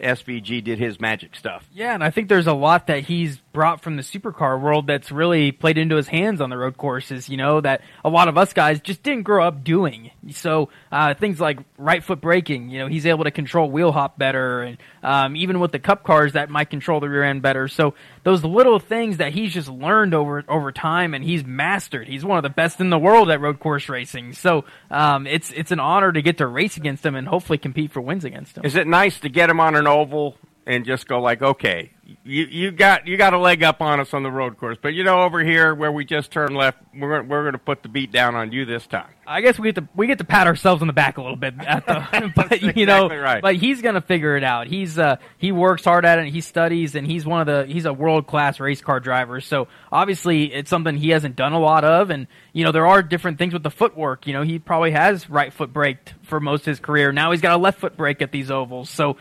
SVG did his magic stuff. Yeah, and I think there's a lot that he's brought from the supercar world that's really played into his hands on the road courses, you know, that a lot of us guys just didn't grow up doing. So things like right foot braking, you know, he's able to control wheel hop better, and even with the cup cars that might control the rear end better. So those little things that he's just learned over time and he's mastered. He's one of the best in the world at road course racing. So it's an honor to get to race against him and hopefully compete for wins against him. Is it nice to get him on an oval and just go like, okay, you got a leg up on us on the road course, but you know, over here where we just turned left, we're going to put the beat down on you this time. I guess we get to pat ourselves on the back a little bit, but you know, right. But he's going to figure it out. He works hard at it, and he studies, and he's a world-class race car driver. So obviously, it's something he hasn't done a lot of, and you know, there are different things with the footwork. You know, he probably has right foot braked for most of his career. Now he's got a left foot brake at these ovals. So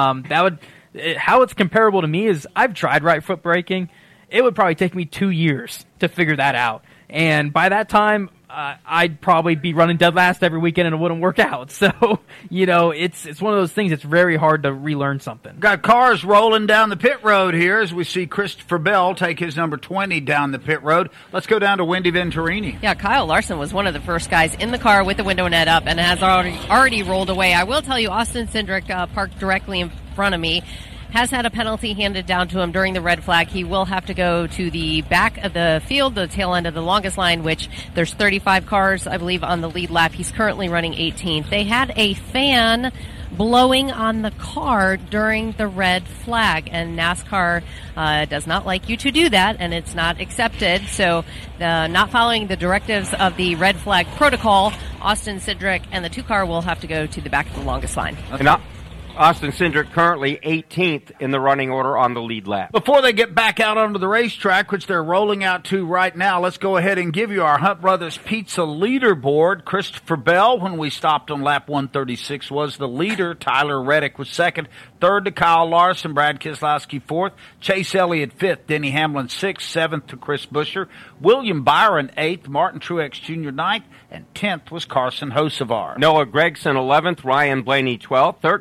how it's comparable to me is I've tried right foot braking. It would probably take me 2 years to figure that out. And by that time, I'd probably be running dead last every weekend and it wouldn't work out. So, you know, it's one of those things that's very hard to relearn something. Got cars rolling down the pit road here as we see Christopher Bell take his number 20 down the pit road. Let's go down to Wendy Venturini. Yeah, Kyle Larson was one of the first guys in the car with the window net up and has already rolled away. I will tell you, Austin Cindric parked directly in front of me. Has had a penalty handed down to him during the red flag. He will have to go to the back of the field, the tail end of the longest line, which there's 35 cars, I believe, on the lead lap. He's currently running 18th. They had a fan blowing on the car during the red flag, and NASCAR does not like you to do that, and it's not accepted. So not following the directives of the red flag protocol, Austin Cindric and the two car will have to go to the back of the longest line. Austin Cindric currently 18th in the running order on the lead lap. Before they get back out onto the racetrack, which they're rolling out to right now, let's go ahead and give you our Hunt Brothers Pizza leaderboard. Christopher Bell, when we stopped on lap 136, was the leader. Tyler Reddick was second. Third to Kyle Larson. Brad Keselowski fourth. Chase Elliott fifth. Denny Hamlin sixth. Seventh to Chris Buescher. William Byron eighth. Martin Truex Jr. ninth. And 10th was Carson Hocevar. Noah Gragson 11th. Ryan Blaney 12th. 13th was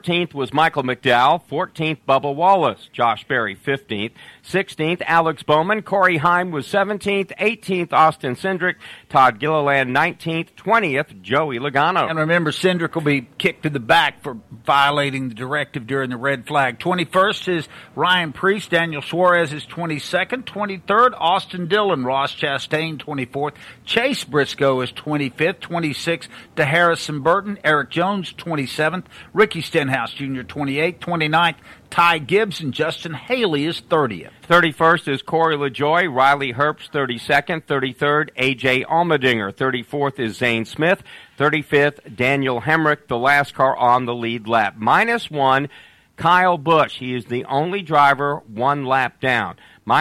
was Michael McDowell. 14th, Bubba Wallace. Josh Berry, 15th. 16th, Alex Bowman. Corey Heim was 17th. 18th, Austin Cindric. Todd Gilliland, 19th. 20th, Joey Logano. And remember, Cindric will be kicked to the back for violating the directive during the red flag. 21st is Ryan Preece. Daniel Suarez is 22nd. 23rd, Austin Dillon. Ross Chastain, 24th. Chase Briscoe is 25th. 26th to Harrison Burton. Eric Jones, 27th. Ricky Stenhouse Jr., 28th. 29th, Ty Gibbs, and Justin Haley is 30th. 31st is Corey LaJoie. Riley Herbst, 32nd. 33rd, A.J. Allmendinger. 34th is Zane Smith. 35th, Daniel Hemrick, the last car on the lead lap. -1, Kyle Busch. He is the only driver 1 lap down.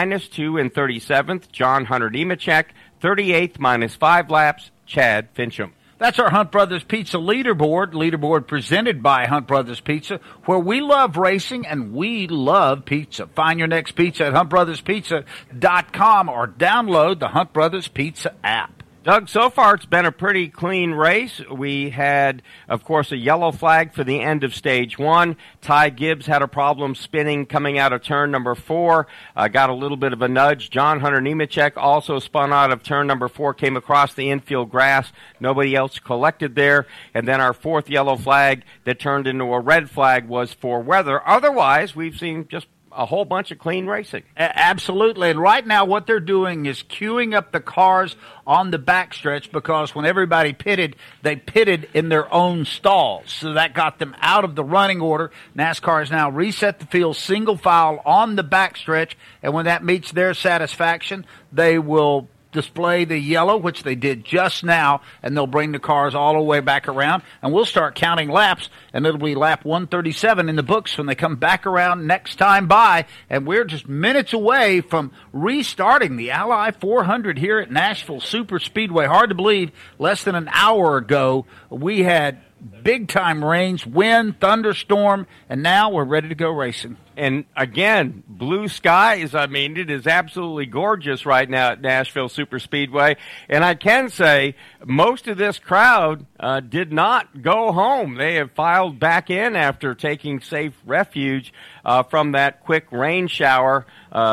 -2 in 37th, John Hunter Nemechek. 38th, -5 laps, Chad Fincham. That's our Hunt Brothers Pizza leaderboard. Leaderboard presented by Hunt Brothers Pizza, where we love racing and we love pizza. Find your next pizza at huntbrotherspizza.com or download the Hunt Brothers Pizza app. Doug, so far it's been a pretty clean race. We had, of course, a yellow flag for the end of stage 1. Ty Gibbs had a problem spinning coming out of turn number 4. Got a little bit of a nudge. John Hunter Nemechek also spun out of turn number 4, came across the infield grass. Nobody else collected there. And then our 4th yellow flag that turned into a red flag was for weather. Otherwise, we've seen just a whole bunch of clean racing. Absolutely. And right now what they're doing is queuing up the cars on the backstretch, because when everybody pitted, they pitted in their own stalls. So that got them out of the running order. NASCAR has now reset the field single file on the backstretch, and when that meets their satisfaction, they will display the yellow, which they did just now, and they'll bring the cars all the way back around, and we'll start counting laps, and it'll be lap 137 in the books when they come back around next time by, and we're just minutes away from restarting the Ally 400 here at Nashville Super Speedway. Hard to believe, less than an hour ago, we had big-time rains, wind, thunderstorm, and now we're ready to go racing. And again, blue skies. I mean, it is absolutely gorgeous right now at Nashville Super Speedway. And I can say most of this crowd did not go home. They have filed back in after taking safe refuge from that quick rain shower.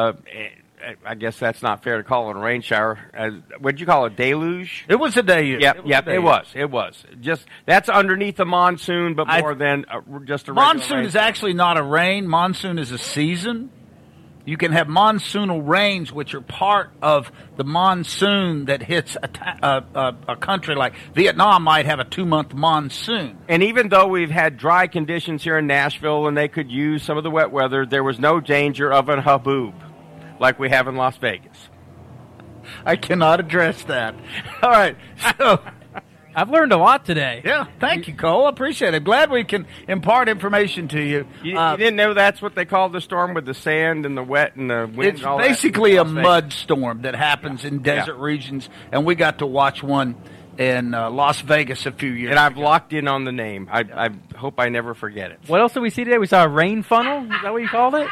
I guess that's not fair to call it a rain shower. What'd you call it, deluge? It was a deluge. Yep, it was. Just that's underneath a monsoon, but more than just a monsoon rain. Is actually not a rain. Monsoon is a season. You can have monsoonal rains, which are part of the monsoon that hits a country like Vietnam might have a 2-month monsoon. And even though we've had dry conditions here in Nashville and they could use some of the wet weather, there was no danger of an haboob like we have in Las Vegas. I cannot address that. All right. So I've learned a lot today. Yeah, thank you, Cole. I appreciate it. Glad we can impart information to you. You didn't know that's what they call the storm with the sand and the wet and the wind? It's basically a mud storm that happens in desert regions, and we got to watch one in Las Vegas a few years ago. And I've ago. locked in on the name. I hope I never forget it. What else did we see today? We saw a rain funnel. Is that what you called it?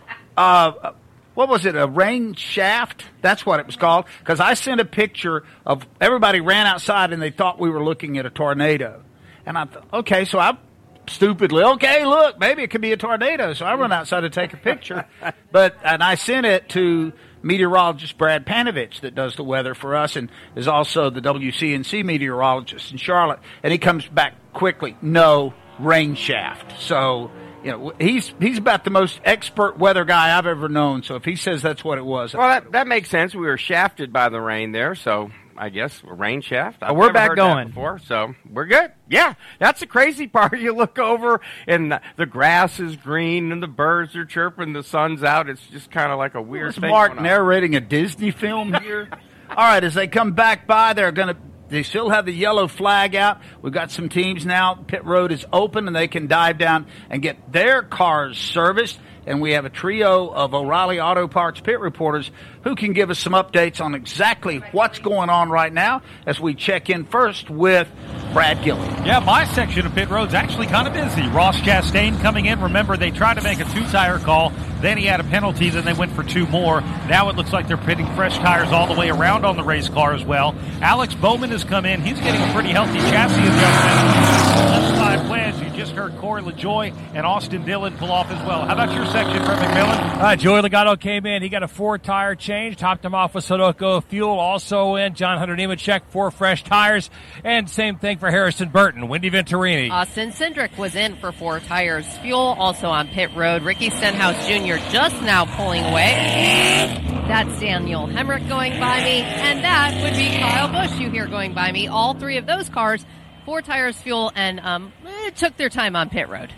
What was it, a rain shaft? That's what it was called. Because I sent a picture of everybody ran outside and they thought we were looking at a tornado. And I thought, okay, so I stupidly, okay, look, maybe it could be a tornado. So I run outside to take a picture. And I sent it to meteorologist Brad Panovich that does the weather for us and is also the WCNC meteorologist in Charlotte. And he comes back quickly, no rain shaft. So, you know, he's about the most expert weather guy I've ever known. So if he says that's what it was. Well, that makes sense. We were shafted by the rain there, so I guess a rain shaft. We're back going before, so we're good. Yeah, that's the crazy part. You look over and the grass is green and the birds are chirping, the sun's out. It's just kind of like a weird thing. Mark narrating a Disney film here. All right, as they come back by, they still have the yellow flag out. We've got some teams now. Pit road is open, and they can dive down and get their cars serviced. And we have a trio of O'Reilly Auto Parts pit reporters who can give us some updates on exactly what's going on right now as we check in first with Brad Gilliland. Yeah, my section of pit road's actually kind of busy. Ross Chastain coming in. Remember, they tried to make a 2-tire call. Then he had a penalty. Then they went for 2 more. Now it looks like they're pitting fresh tires all the way around on the race car as well. Alex Bowman has come in. He's getting a pretty healthy chassis adjustment. Left side wedge. You just heard Corey LaJoie and Austin Dillon pull off as well. How about your section, Fred McMillan? Joey Logano came in. He got a 4-tire change, topped him off with Sunoco fuel. Also in John Hunter Nemechek, 4 fresh tires. And same thing for Harrison Burton. Wendy Venturini. Austin Cindric was in for 4 tires. Fuel also on pit road. Ricky Stenhouse Jr. just now pulling away. That's Daniel Hemrick going by me. And that would be Kyle Busch you hear going by me. All 3 of those cars, 4 tires, fuel, and took their time on pit road.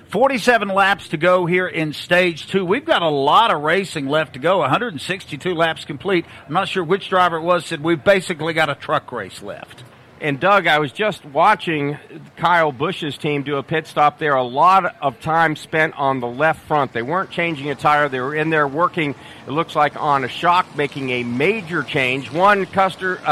47 laps to go here in Stage 2. We've got a lot of racing left to go. 162 laps complete. I'm not sure which driver it was said we've basically got a truck race left. And Doug, I was just watching Kyle Busch's team do a pit stop there. A lot of time spent on the left front. They weren't changing a tire. They were in there working, it looks like, on a shock, making a major change. One Cole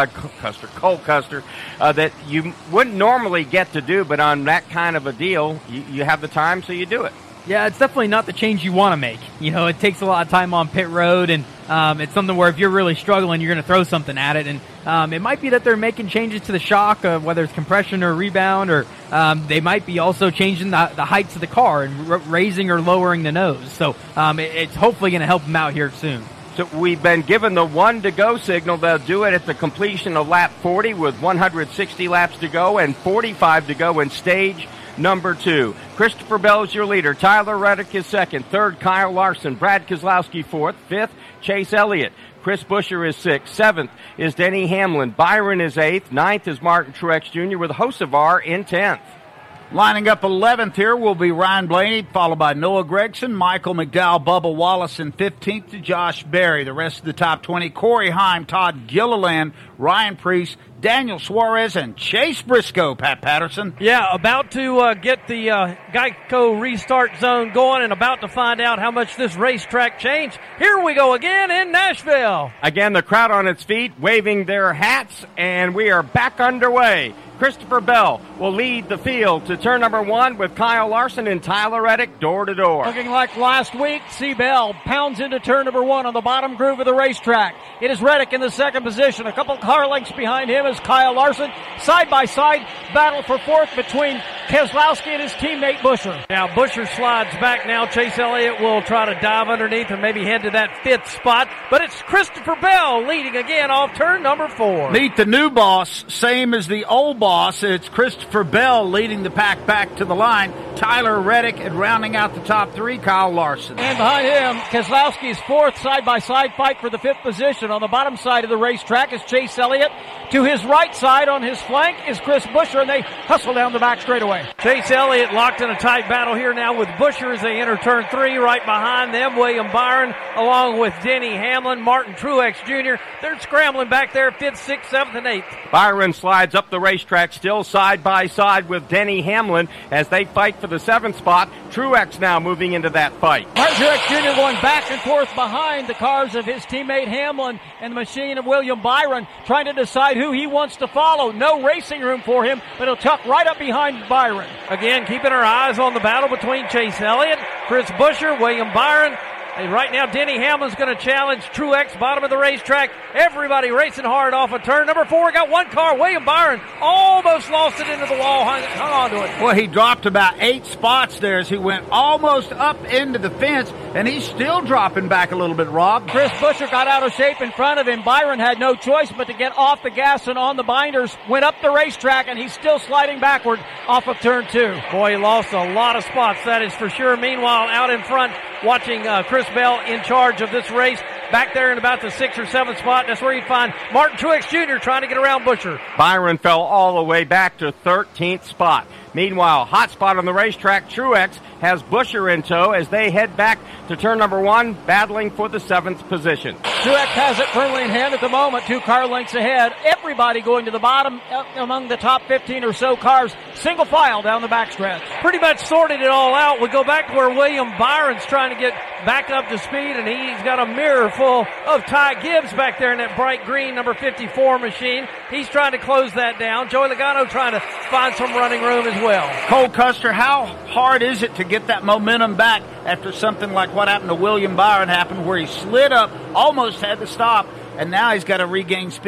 Custer, that you wouldn't normally get to do, but on that kind of a deal, you have the time, so you do it. Yeah, it's definitely not the change you want to make. You know, it takes a lot of time on pit road, and it's something where if you're really struggling, you're going to throw something at it. And it might be that they're making changes to the shock, whether it's compression or rebound, or they might be also changing the heights of the car and raising or lowering the nose. So it's hopefully going to help them out here soon. So we've been given the 1 to go signal. They'll do it at the completion of lap 40 with 160 laps to go and 45 to go in stage number 2. Christopher Bell is your leader. Tyler Reddick is second. Third, Kyle Larson. Brad Keselowski fourth. Fifth, Chase Elliott. Chris Buescher is sixth. Seventh is Denny Hamlin. Byron is eighth. Ninth is Martin Truex Jr. with Hocevar in 10th. Lining up 11th here will be Ryan Blaney, followed by Noah Gragson, Michael McDowell, Bubba Wallace, and 15th to Josh Berry. The rest of the top 20, Corey Heim, Todd Gilliland, Ryan Preece, Daniel Suarez, and Chase Briscoe, Pat Patterson. Yeah, about to get the Geico restart zone going and about to find out how much this racetrack changed. Here we go again in Nashville. Again, the crowd on its feet, waving their hats, and we are back underway. Christopher Bell will lead the field to turn number 1 with Kyle Larson and Tyler Reddick door to door. Looking like last week, C. Bell pounds into turn number 1 on the bottom groove of the racetrack. It is Reddick in the second position. A couple car lengths behind him is Kyle Larson. Side by side battle for fourth between Keselowski and his teammate Buescher. Now Buescher slides back now. Chase Elliott will try to dive underneath and maybe head to that 5th spot. But it's Christopher Bell leading again off turn number 4. Meet the new boss, same as the old boss. It's Christopher Bell leading the pack back to the line. Tyler Reddick, and rounding out the top 3, Kyle Larson. And behind him, Keselowski's 4th side-by-side fight for the 5th position. On the bottom side of the racetrack is Chase Elliott. To his right side on his flank is Chris Buescher, and they hustle down the back straightaway. Chase Elliott locked in a tight battle here now with Buescher as they enter turn 3. Right behind them, William Byron, along with Denny Hamlin, Martin Truex Jr. They're scrambling back there, 5th, 6th, 7th, and 8th. Byron slides up the racetrack, still side by side with Denny Hamlin as they fight for the 7th spot. Truex now moving into that fight. Martin Truex Jr. going back and forth behind the cars of his teammate Hamlin and the machine of William Byron, trying to decide who he wants to follow. No racing room for him, but he'll tuck right up behind Byron. Again, keeping our eyes on the battle between Chase Elliott, Chris Buescher, William Byron. And right now, Denny Hamlin's going to challenge Truex, bottom of the racetrack. Everybody racing hard off of turn number 4. Got one car. William Byron almost lost it into the wall. Hung on to it. Well, he dropped about 8 spots there as he went almost up into the fence, and he's still dropping back a little bit, Rob. Chris Buescher got out of shape in front of him. Byron had no choice but to get off the gas and on the binders. Went up the racetrack, and he's still sliding backward off of turn 2. Boy, he lost a lot of spots, that is for sure. Meanwhile, out in front, watching Chris Bell in charge of this race. Back there in about the 6th or 7th spot, that's where you'd find Martin Truex Jr. trying to get around Buescher. Byron fell all the way back to 13th spot. Meanwhile, hot spot on the racetrack, Truex has Buescher in tow as they head back to turn number 1, battling for the 7th position. Truex has it firmly in hand at the moment, 2 car lengths ahead. Everybody going to the bottom among the top 15 or so cars, single file down the backstretch. Pretty much sorted it all out. We go back to where William Byron's trying to get back up to speed, and he's got a mirror full of Ty Gibbs back there in that bright green number 54 machine. He's trying to close that down. Joey Logano trying to find some running room as well. Cole Custer, how hard is it to get that momentum back after something like what happened to William Byron happened, where he slid up, almost had to stop, and now he's got to regain speed?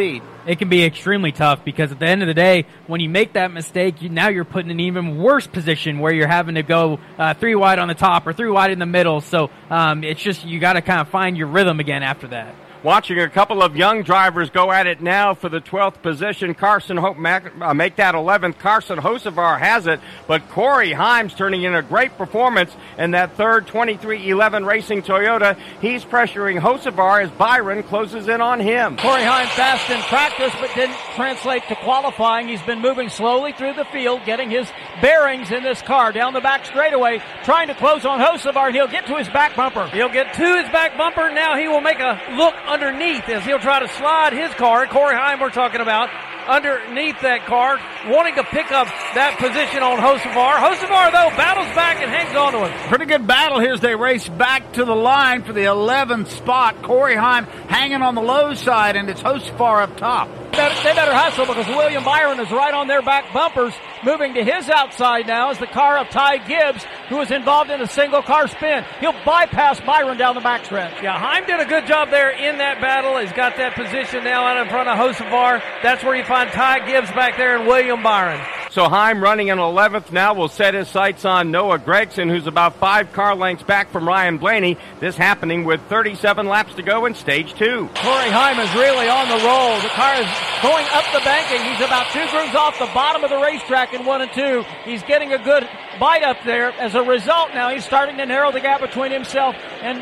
It can be extremely tough because at the end of the day, when you make that mistake, now you're put in an even worse position where you're having to go 3 wide on the top or 3 wide in the middle. So it's just you got to kind of find your rhythm again after that. Watching a couple of young drivers go at it now for the 12th position. Carson make that 11th. Carson Hocevar has it, but Corey Himes turning in a great performance in that third 2311 Racing Toyota. He's pressuring Hocevar as Byron closes in on him. Corey Himes fast in practice, but didn't translate to qualifying. He's been moving slowly through the field, getting his bearings in this car down the back straightaway, trying to close on Hocevar, and he'll get to his back bumper. He'll get to his back bumper. Now he will make a look underneath as he'll try to slide his car. Corey Heim we're talking about underneath that car, wanting to pick up that position on Hocevar. Hocevar, though, battles back and hangs on to him. Pretty good battle here as they race back to the line for the 11th spot. Corey Heim hanging on the low side, and it's Hocevar up top. They better hustle because William Byron is right on their back bumpers, moving to his outside now as the car of Ty Gibbs, who is involved in a single car spin. He'll bypass Byron down the backstretch. Yeah, Heim did a good job there in that battle. He's got that position now out in front of Hocevar. That's where you find Ty Gibbs back there and William Byron. So Heim running in 11th now will set his sights on Noah Gregson, who's about 5 car lengths back from Ryan Blaney. This happening with 37 laps to go in stage 2. Corey Heim is really on the roll. The car is going up the banking. He's about 2 grooves off the bottom of the racetrack in 1 and 2. He's getting a good bite up there. As a result, now he's starting to narrow the gap between himself and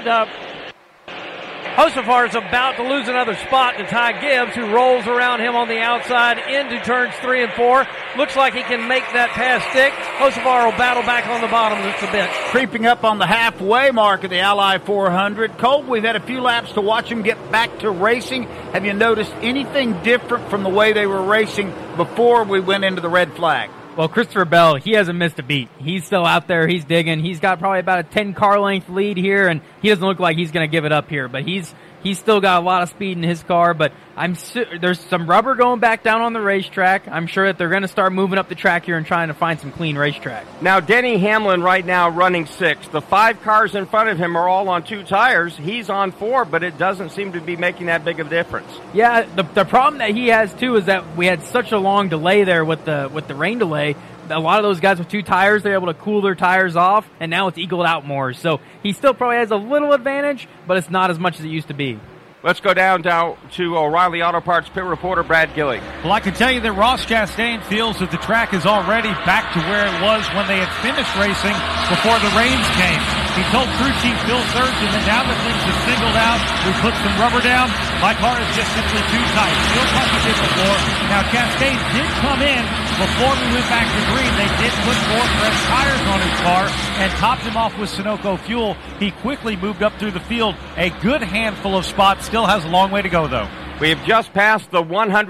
Hocevar is about to lose another spot to Ty Gibbs, who rolls around him on the outside into turns 3 and 4. Looks like he can make that pass stick. Hocevar will battle back on the bottom just a bit. Creeping up on the halfway mark of the Ally 400. Cole, we've had a few laps to watch him get back to racing. Have you noticed anything different from the way they were racing before we went into the red flag? Well, Christopher Bell, he hasn't missed a beat. He's still out there. He's digging. He's got probably about a 10 car length lead here, and he doesn't look like he's going to give it up here. But he's still got a lot of speed in his car. But there's some rubber going back down on the racetrack. I'm sure that they're going to start moving up the track here and trying to find some clean racetrack. Now, Denny Hamlin right now running 6th. The 5 cars in front of him are all on 2 tires. He's on 4, but it doesn't seem to be making that big of a difference. Yeah, the problem that he has too is that we had such a long delay there with the rain delay. A lot of those guys with 2 tires, they're able to cool their tires off, and now it's equaled out more. So he still probably has a little advantage, but it's not as much as it used to be. Let's go down to O'Reilly Auto Parts pit reporter Brad Gillig. Well, I can tell you that Ross Chastain feels that the track is already back to where it was when they had finished racing before the rains came. He told crew chief Bill Surgeon that now that things have singled out, we put some rubber down, my car is just simply too tight. Still like he did before. Now, Chastain did come in before we went back to green. They did put 4 fresh tires on his car and topped him off with Sunoco fuel. He quickly moved up through the field. A good handful of spots. Still has a long way to go, though. We have just passed the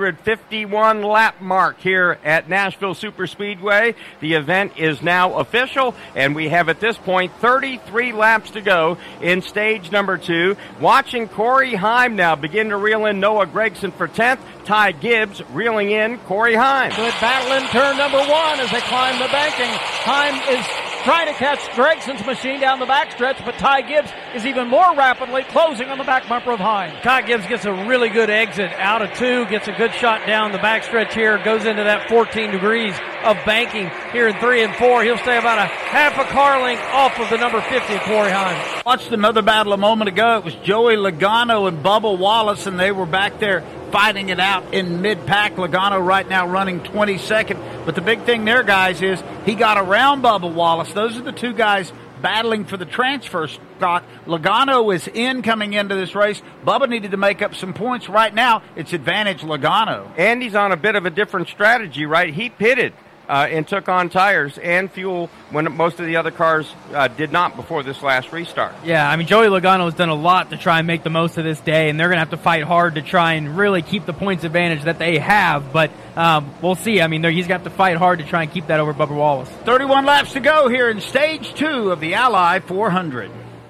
151 lap mark here at Nashville Superspeedway. The event is now official, and we have at this point 33 laps to go in stage number 2. Watching Corey Heim now begin to reel in Noah Gregson for 10th. Ty Gibbs reeling in Corey Heim. Good battle in turn number 1 as they climb the banking. Heim is trying to catch Gregson's machine down the backstretch, but Ty Gibbs is even more rapidly closing on the back bumper of Heim. Ty Gibbs gets a really good exit out of 2, gets a good shot down the backstretch here, goes into that 14 degrees of banking here in 3 and 4. He'll stay about a half a car length off of the number 50 of Corey Heim. Watched another battle a moment ago. It was Joey Logano and Bubba Wallace, and they were back there fighting it out in mid-pack. Logano right now running 22nd. But the big thing there, guys, is he got around Bubba Wallace. Those are the 2 guys battling for the transfer spot. Logano is in coming into this race. Bubba needed to make up some points. Right now, it's advantage Logano. And he's on a bit of a different strategy, right? He pitted and took on tires and fuel when most of the other cars did not before this last restart. Yeah, I mean, Joey Logano has done a lot to try and make the most of this day, and they're going to have to fight hard to try and really keep the points advantage that they have, but we'll see. I mean, he's got to fight hard to try and keep that over Bubba Wallace. 31 laps to go here in stage 2 of the Ally 400.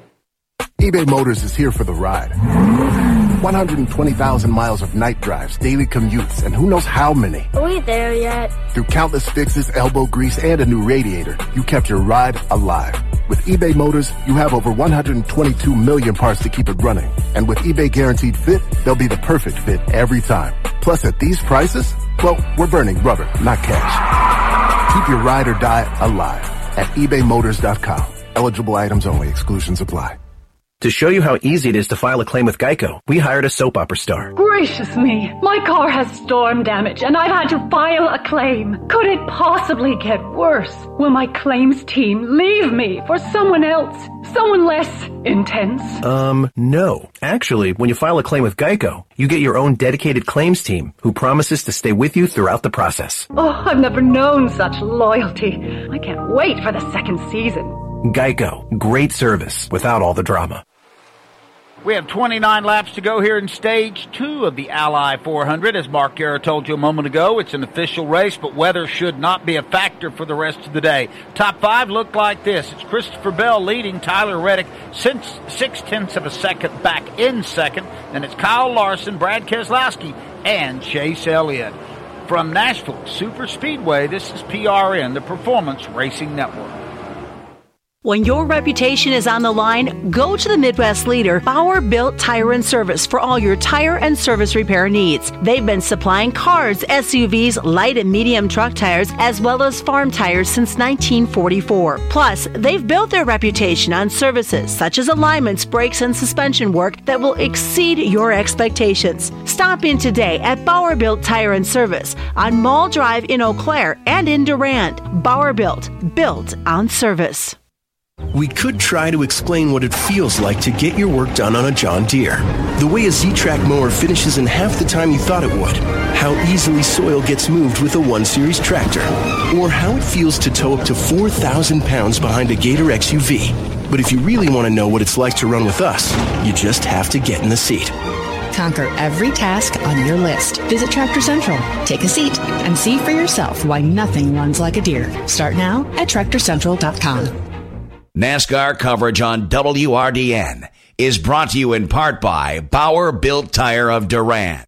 eBay Motors is here for the ride. 120,000 miles of night drives, daily commutes, and who knows how many. Are we there yet? Through countless fixes, elbow grease, and a new radiator, you kept your ride alive. With eBay Motors, you have over 122 million parts to keep it running. And with eBay Guaranteed Fit, they'll be the perfect fit every time. Plus, at these prices, well, we're burning rubber, not cash. Keep your ride or die alive at ebaymotors.com. Eligible items only. Exclusions apply. To show you how easy it is to file a claim with Geico, we hired a soap opera star. Gracious me, my car has storm damage and I've had to file a claim. Could it possibly get worse? Will my claims team leave me for someone else? Someone less intense? No. Actually, when you file a claim with Geico, you get your own dedicated claims team who promises to stay with you throughout the process. Oh, I've never known such loyalty. I can't wait for the second season. Geico. Great service without all the drama. We have 29 laps to go here in Stage 2 of the Ally 400. As Mark Guerra told you a moment ago, it's an official race, but weather should not be a factor for the rest of the day. Top 5 look like this. It's Christopher Bell leading, Tyler Reddick 6/10 of a second back in second. Then it's Kyle Larson, Brad Keselowski, and Chase Elliott. From Nashville Super Speedway, this is PRN, the Performance Racing Network. When your reputation is on the line, go to the Midwest leader, Bauer Built Tire and Service, for all your tire and service repair needs. They've been supplying cars, SUVs, light and medium truck tires, as well as farm tires since 1944. Plus, they've built their reputation on services such as alignments, brakes, and suspension work that will exceed your expectations. Stop in today at Bauer Built Tire and Service on Mall Drive in Eau Claire and in Durant. Bauer Built on service. We could try to explain what it feels like to get your work done on a John Deere. The way a Z-Track mower finishes in half the time you thought it would. How easily soil gets moved with a 1 Series tractor. Or how it feels to tow up to 4,000 pounds behind a Gator XUV. But if you really want to know what it's like to run with us, you just have to get in the seat. Conquer every task on your list. Visit Tractor Central, take a seat, and see for yourself why nothing runs like a Deere. Start now at TractorCentral.com. NASCAR coverage on WRDN is brought to you in part by Bauer Built Tire of Durant.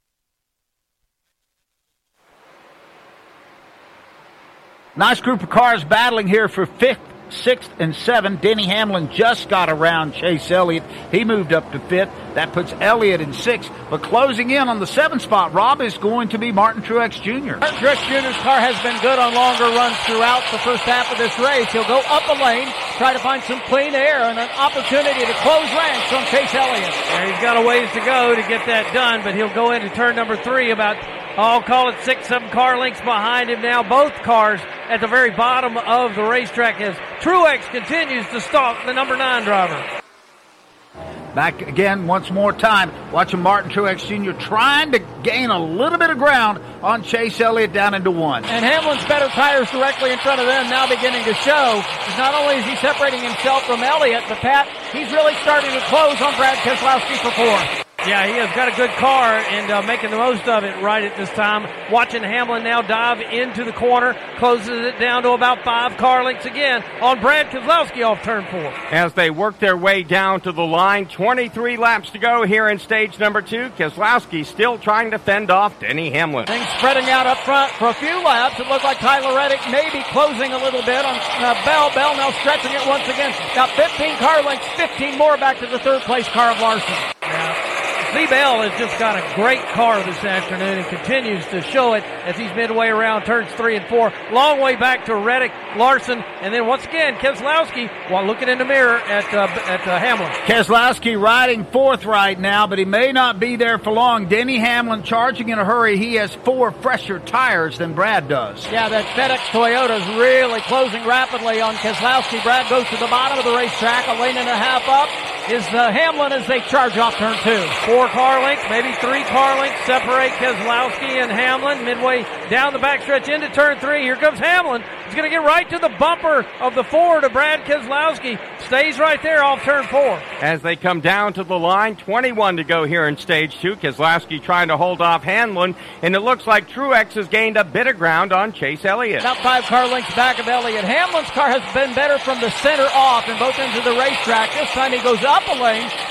Nice group of cars battling here for 5th, 6th, and 7th. Denny Hamlin just got around Chase Elliott. He moved up to 5th. That puts Elliott in 6th. But closing in on the 7th spot, Rob, is going to be Martin Truex Jr. Martin Truex Jr.'s car has been good on longer runs throughout the first half of this race. He'll go up a lane, try to find some clean air and an opportunity to close ranks on Chase Elliott. And he's got a ways to go to get that done, but he'll go into turn number 3 about, I'll call it 6-7 car lengths behind him now. Both cars at the very bottom of the racetrack as Truex continues to stalk the number 9 driver. Back again once more time, watching Martin Truex Jr. trying to gain a little bit of ground on Chase Elliott down into 1. And Hamlin's better tires directly in front of them now beginning to show. Not only is he separating himself from Elliott, but Pat, he's really starting to close on Brad Keselowski for 4th. Yeah, he has got a good car and making the most of it right at this time. Watching Hamlin now dive into the corner, closes it down to about 5 car lengths again on Brad Keselowski off turn 4. As they work their way down to the line, 23 laps to go here in stage number 2. Keselowski still trying to fend off Denny Hamlin. Things spreading out up front for a few laps. It looked like Tyler Reddick maybe closing a little bit on Bell. Bell now stretching it once again. Got 15 car lengths, 15 more back to the 3rd place car of Larson. Lee Bell has just got a great car this afternoon and continues to show it as he's midway around turns 3 and 4. Long way back to Reddick, Larson, and then once again Keselowski while looking in the mirror at Hamlin. Keselowski riding 4th right now, but he may not be there for long. Denny Hamlin charging in a hurry. He has 4 fresher tires than Brad does. Yeah, that FedEx Toyota is really closing rapidly on Keselowski. Brad goes to the bottom of the racetrack, a lane and a half up is Hamlin as they charge off turn 2. 4 car lengths, maybe 3 car lengths separate Keselowski and Hamlin. Midway down the backstretch into turn 3. Here comes Hamlin. He's going to get right to the bumper of the Ford of Brad Keselowski. Stays right there off turn 4. As they come down to the line, 21 to go here in stage 2. Keselowski trying to hold off Hamlin, and it looks like Truex has gained a bit of ground on Chase Elliott. About 5 car lengths back of Elliott. Hamlin's car has been better from the center off in both ends of the racetrack. This time he goes up a lane,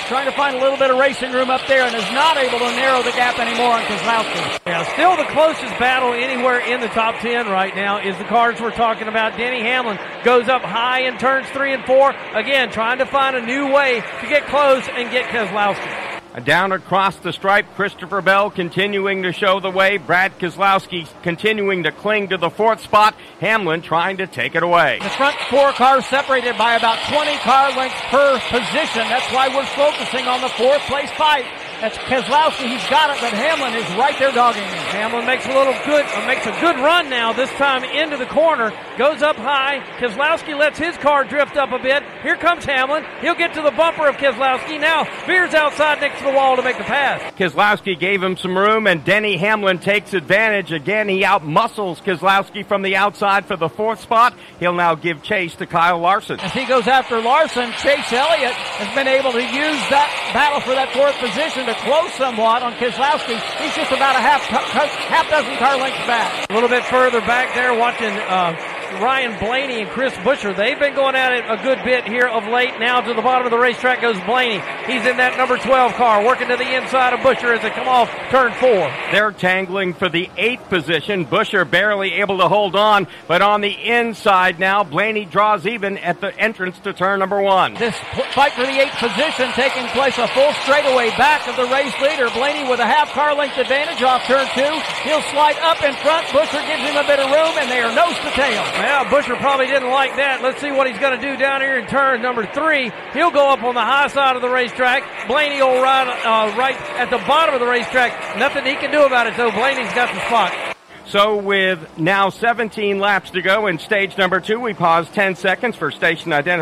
trying to find a little bit of racing room up there and is not able to narrow the gap anymore on Keselowski. Yeah, still the closest battle anywhere in the top 10 right now is the cars we're talking about. Denny Hamlin goes up high in turns 3 and 4. Again, trying to find a new way to get close and get Keselowski. Down across the stripe, Christopher Bell continuing to show the way. Brad Keselowski continuing to cling to the 4th spot. Hamlin trying to take it away. The front 4 cars separated by about 20 car lengths per position. That's why we're focusing on the 4th place fight. That's Keselowski. He's got it, but Hamlin is right there dogging him. Hamlin makes a good run now, this time into the corner. Goes up high. Keselowski lets his car drift up a bit. Here comes Hamlin. He'll get to the bumper of Keselowski. Now veers outside next to the wall to make the pass. Keselowski gave him some room, and Denny Hamlin takes advantage. Again, he outmuscles Keselowski from the outside for the 4th spot. He'll now give chase to Kyle Larson. As he goes after Larson, Chase Elliott has been able to use that battle for that 4th position to close somewhat on Keselowski. He's just about a half dozen car lengths back. A little bit further back there, watching Ryan Blaney and Chris Buescher. They've been going at it a good bit here of late. Now to the bottom of the racetrack goes Blaney. He's in that number 12 car, working to the inside of Buescher as they come off turn 4. They're tangling for the 8th position. Buescher barely able to hold on, but on the inside now, Blaney draws even at the entrance to turn number 1. This fight for the 8th position taking place a full straightaway back of the race leader. Blaney with a half car length advantage off turn 2. He'll slide up in front. Buescher gives him a bit of room, and they are nose to tail. Well, Buescher probably didn't like that. Let's see what he's going to do down here in turn number 3. He'll go up on the high side of the racetrack. Blaney will ride right at the bottom of the racetrack. Nothing he can do about it, though. Blaney's got the spot. So with now 17 laps to go in stage number 2, we pause 10 seconds for station identification.